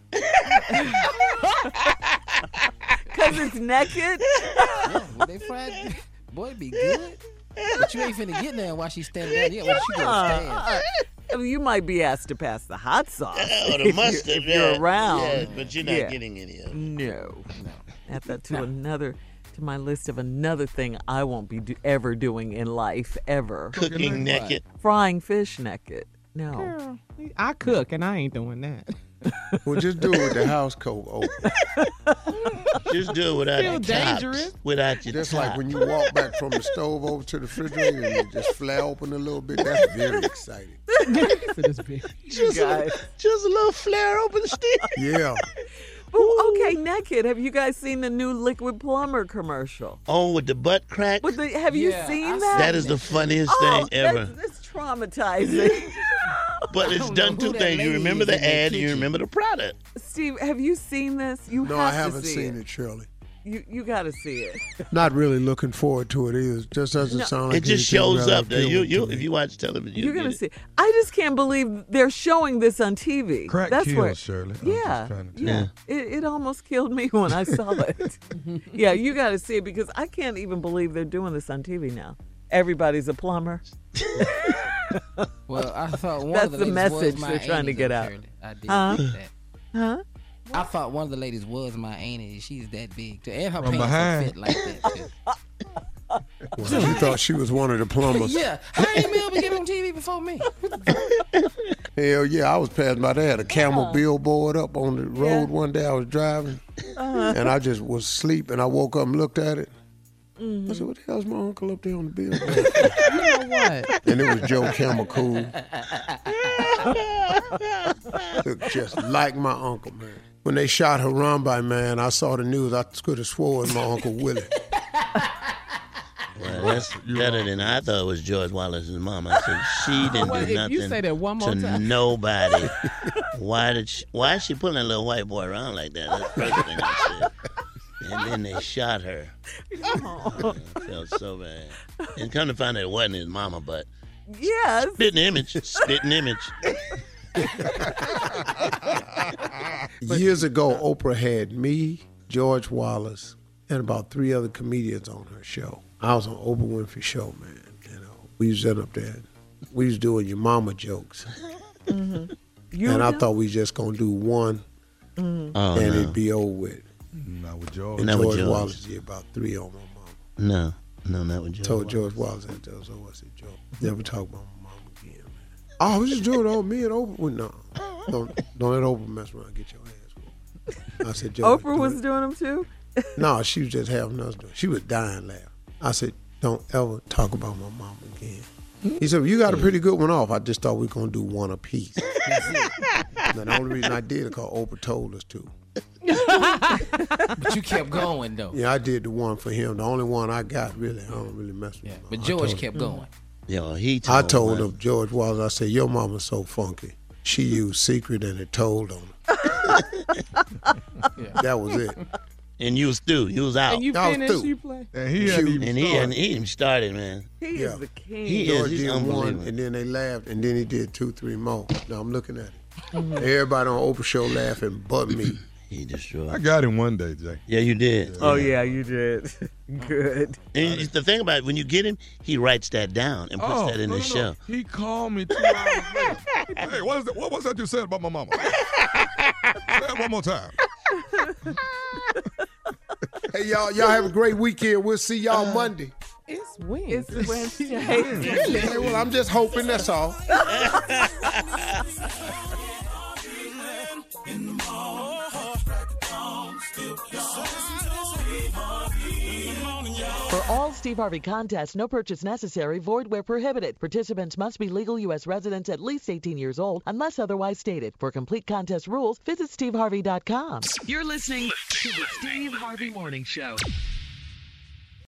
because it's naked. Yeah, when they fried, boy, it be good. But you ain't finna get there while she's standing down here. When she gonna stand. Uh, uh, you might be asked to pass the hot sauce Oh, the if, mustard. you, if yeah. you're around. Yeah, but you're not Yeah. getting any of it. No. Add that to another to my list of another thing I won't be do, ever doing in life ever. Cooking naked. Frying fish naked. No. Girl, I cook and I ain't doing that. Well, just do it with the house coat open. Just do it without Still your tops. dangerous. Without your Just top. like when you walk back from the stove over to the refrigerator and you just flare open a little bit. That's very exciting. Just just, a, just a little flare open stick. Yeah. But, okay, naked. Have you guys seen the new Liquid Plumber commercial? Oh, with the butt crack? With the, have you Yeah, seen I that? That is the funniest oh, thing ever. That's, that's traumatizing. But it's don't done know two who that things. You lady remember is the in that ad, you kitchen. remember the product. Steve, have you seen this? You No, have I haven't to see seen it. it, Shirley. You you got to see it. Not really looking forward to it either. It just doesn't No. sound like It just anything shows that up there. You, appealing you, to if me. you watch television, you You're get gonna it. see. I just can't believe they're showing this on T V. Crack That's kills, where, Shirley. I'm just Yeah, trying to tell yeah. you. It, it almost killed me when I saw it. Yeah, you got to see it because I can't even believe they're doing this on T V now. Everybody's a plumber. Well, I thought one That's of the, the ladies message was my they're trying to auntie, get though, out. Shirley. I did Huh? get that. Huh? I thought one of the ladies was my auntie. She's that big too, and her From pants behind. are fit like that too. Well, you thought she was one of the plumbers. Yeah, how you been able to get on T V before me? Hell yeah, I was passing by there. Had a camel billboard up on the road one day. I was driving, Uh-huh. and I just was asleep, and I woke up and looked at it. Mhm. I said, "What the hell's my uncle up there on the billboard?" You know what? And it was Joe Camel Cool. Looked just like my uncle, man. When they shot Harambe, man, I saw the news. I could have swore it was my Uncle Willie. Well, that's better than I thought it was George Wallace's mom. I said she didn't Well, do if nothing you say that one more to time. nobody. Why did she, why is she pulling that little white boy around like that? That's the first thing I said. And then they shot her. Oh. I felt so bad. And come to find out it wasn't his mama, but Yes. spitting image, spitting image. Years ago, Oprah had me, George Wallace, and about three other comedians on her show. I was on Oprah Winfrey Show, man. You know, we was up there. We was doing your mama jokes. Mm-hmm. You and I know? thought we just gonna do one, Mhm. Oh, and no. it'd be over with. Not with George. And Not with George George. Wallace did about three on my mama. No, no, not with George. Told George Wallace that so I said, George, never talk about my mama again, man. Oh, we just doing it on me and Oprah. Well, no, don't don't let Oprah mess around and get your ass whooped. I said, George, Oprah do was it. doing them too? No, she was just having us do it. She was dying laughing. I said, don't ever talk about my mama again. He said, well, you got a pretty good one off. I just thought we were going to do one apiece. Now, the only reason I did it because Oprah told us to. But you kept going though. Yeah, I did the one for him. The only one I got, really. I don't really mess with him. But I George told- kept going. Yo, he I told told one. him, George Wallace, I said, your mama's so funky. She used secret and it told on her. That was it. And you was through. You was out. And you I was finished, through. you play. And he hadn't even and he started. hadn't he even started, man. He Yeah. is the king. He George is. He's did one, unbelievable. and then they laughed, and then he did two, three more. Now I'm looking at it. Everybody on Oprah show laughing but me. He destroyed. I got him one day, Jay. Yeah, you did. Oh, yeah, you did. Good. And the thing about it, when you get him, he writes that down and puts Oh, that in no, the no, no. show. He called me two hours later. Hey, what, is that, what was that you said about my mama? Say it one more time. Hey, y'all, y'all have a great weekend. We'll see y'all Monday. It's Wednesday. It's Wednesday. Hey, well, I'm just hoping that's all. For all Steve Harvey contests, no purchase necessary, void where prohibited. Participants must be legal U S residents at least eighteen years old, unless otherwise stated. For complete contest rules, visit steve harvey dot com. You're listening to the Steve Harvey Morning Show.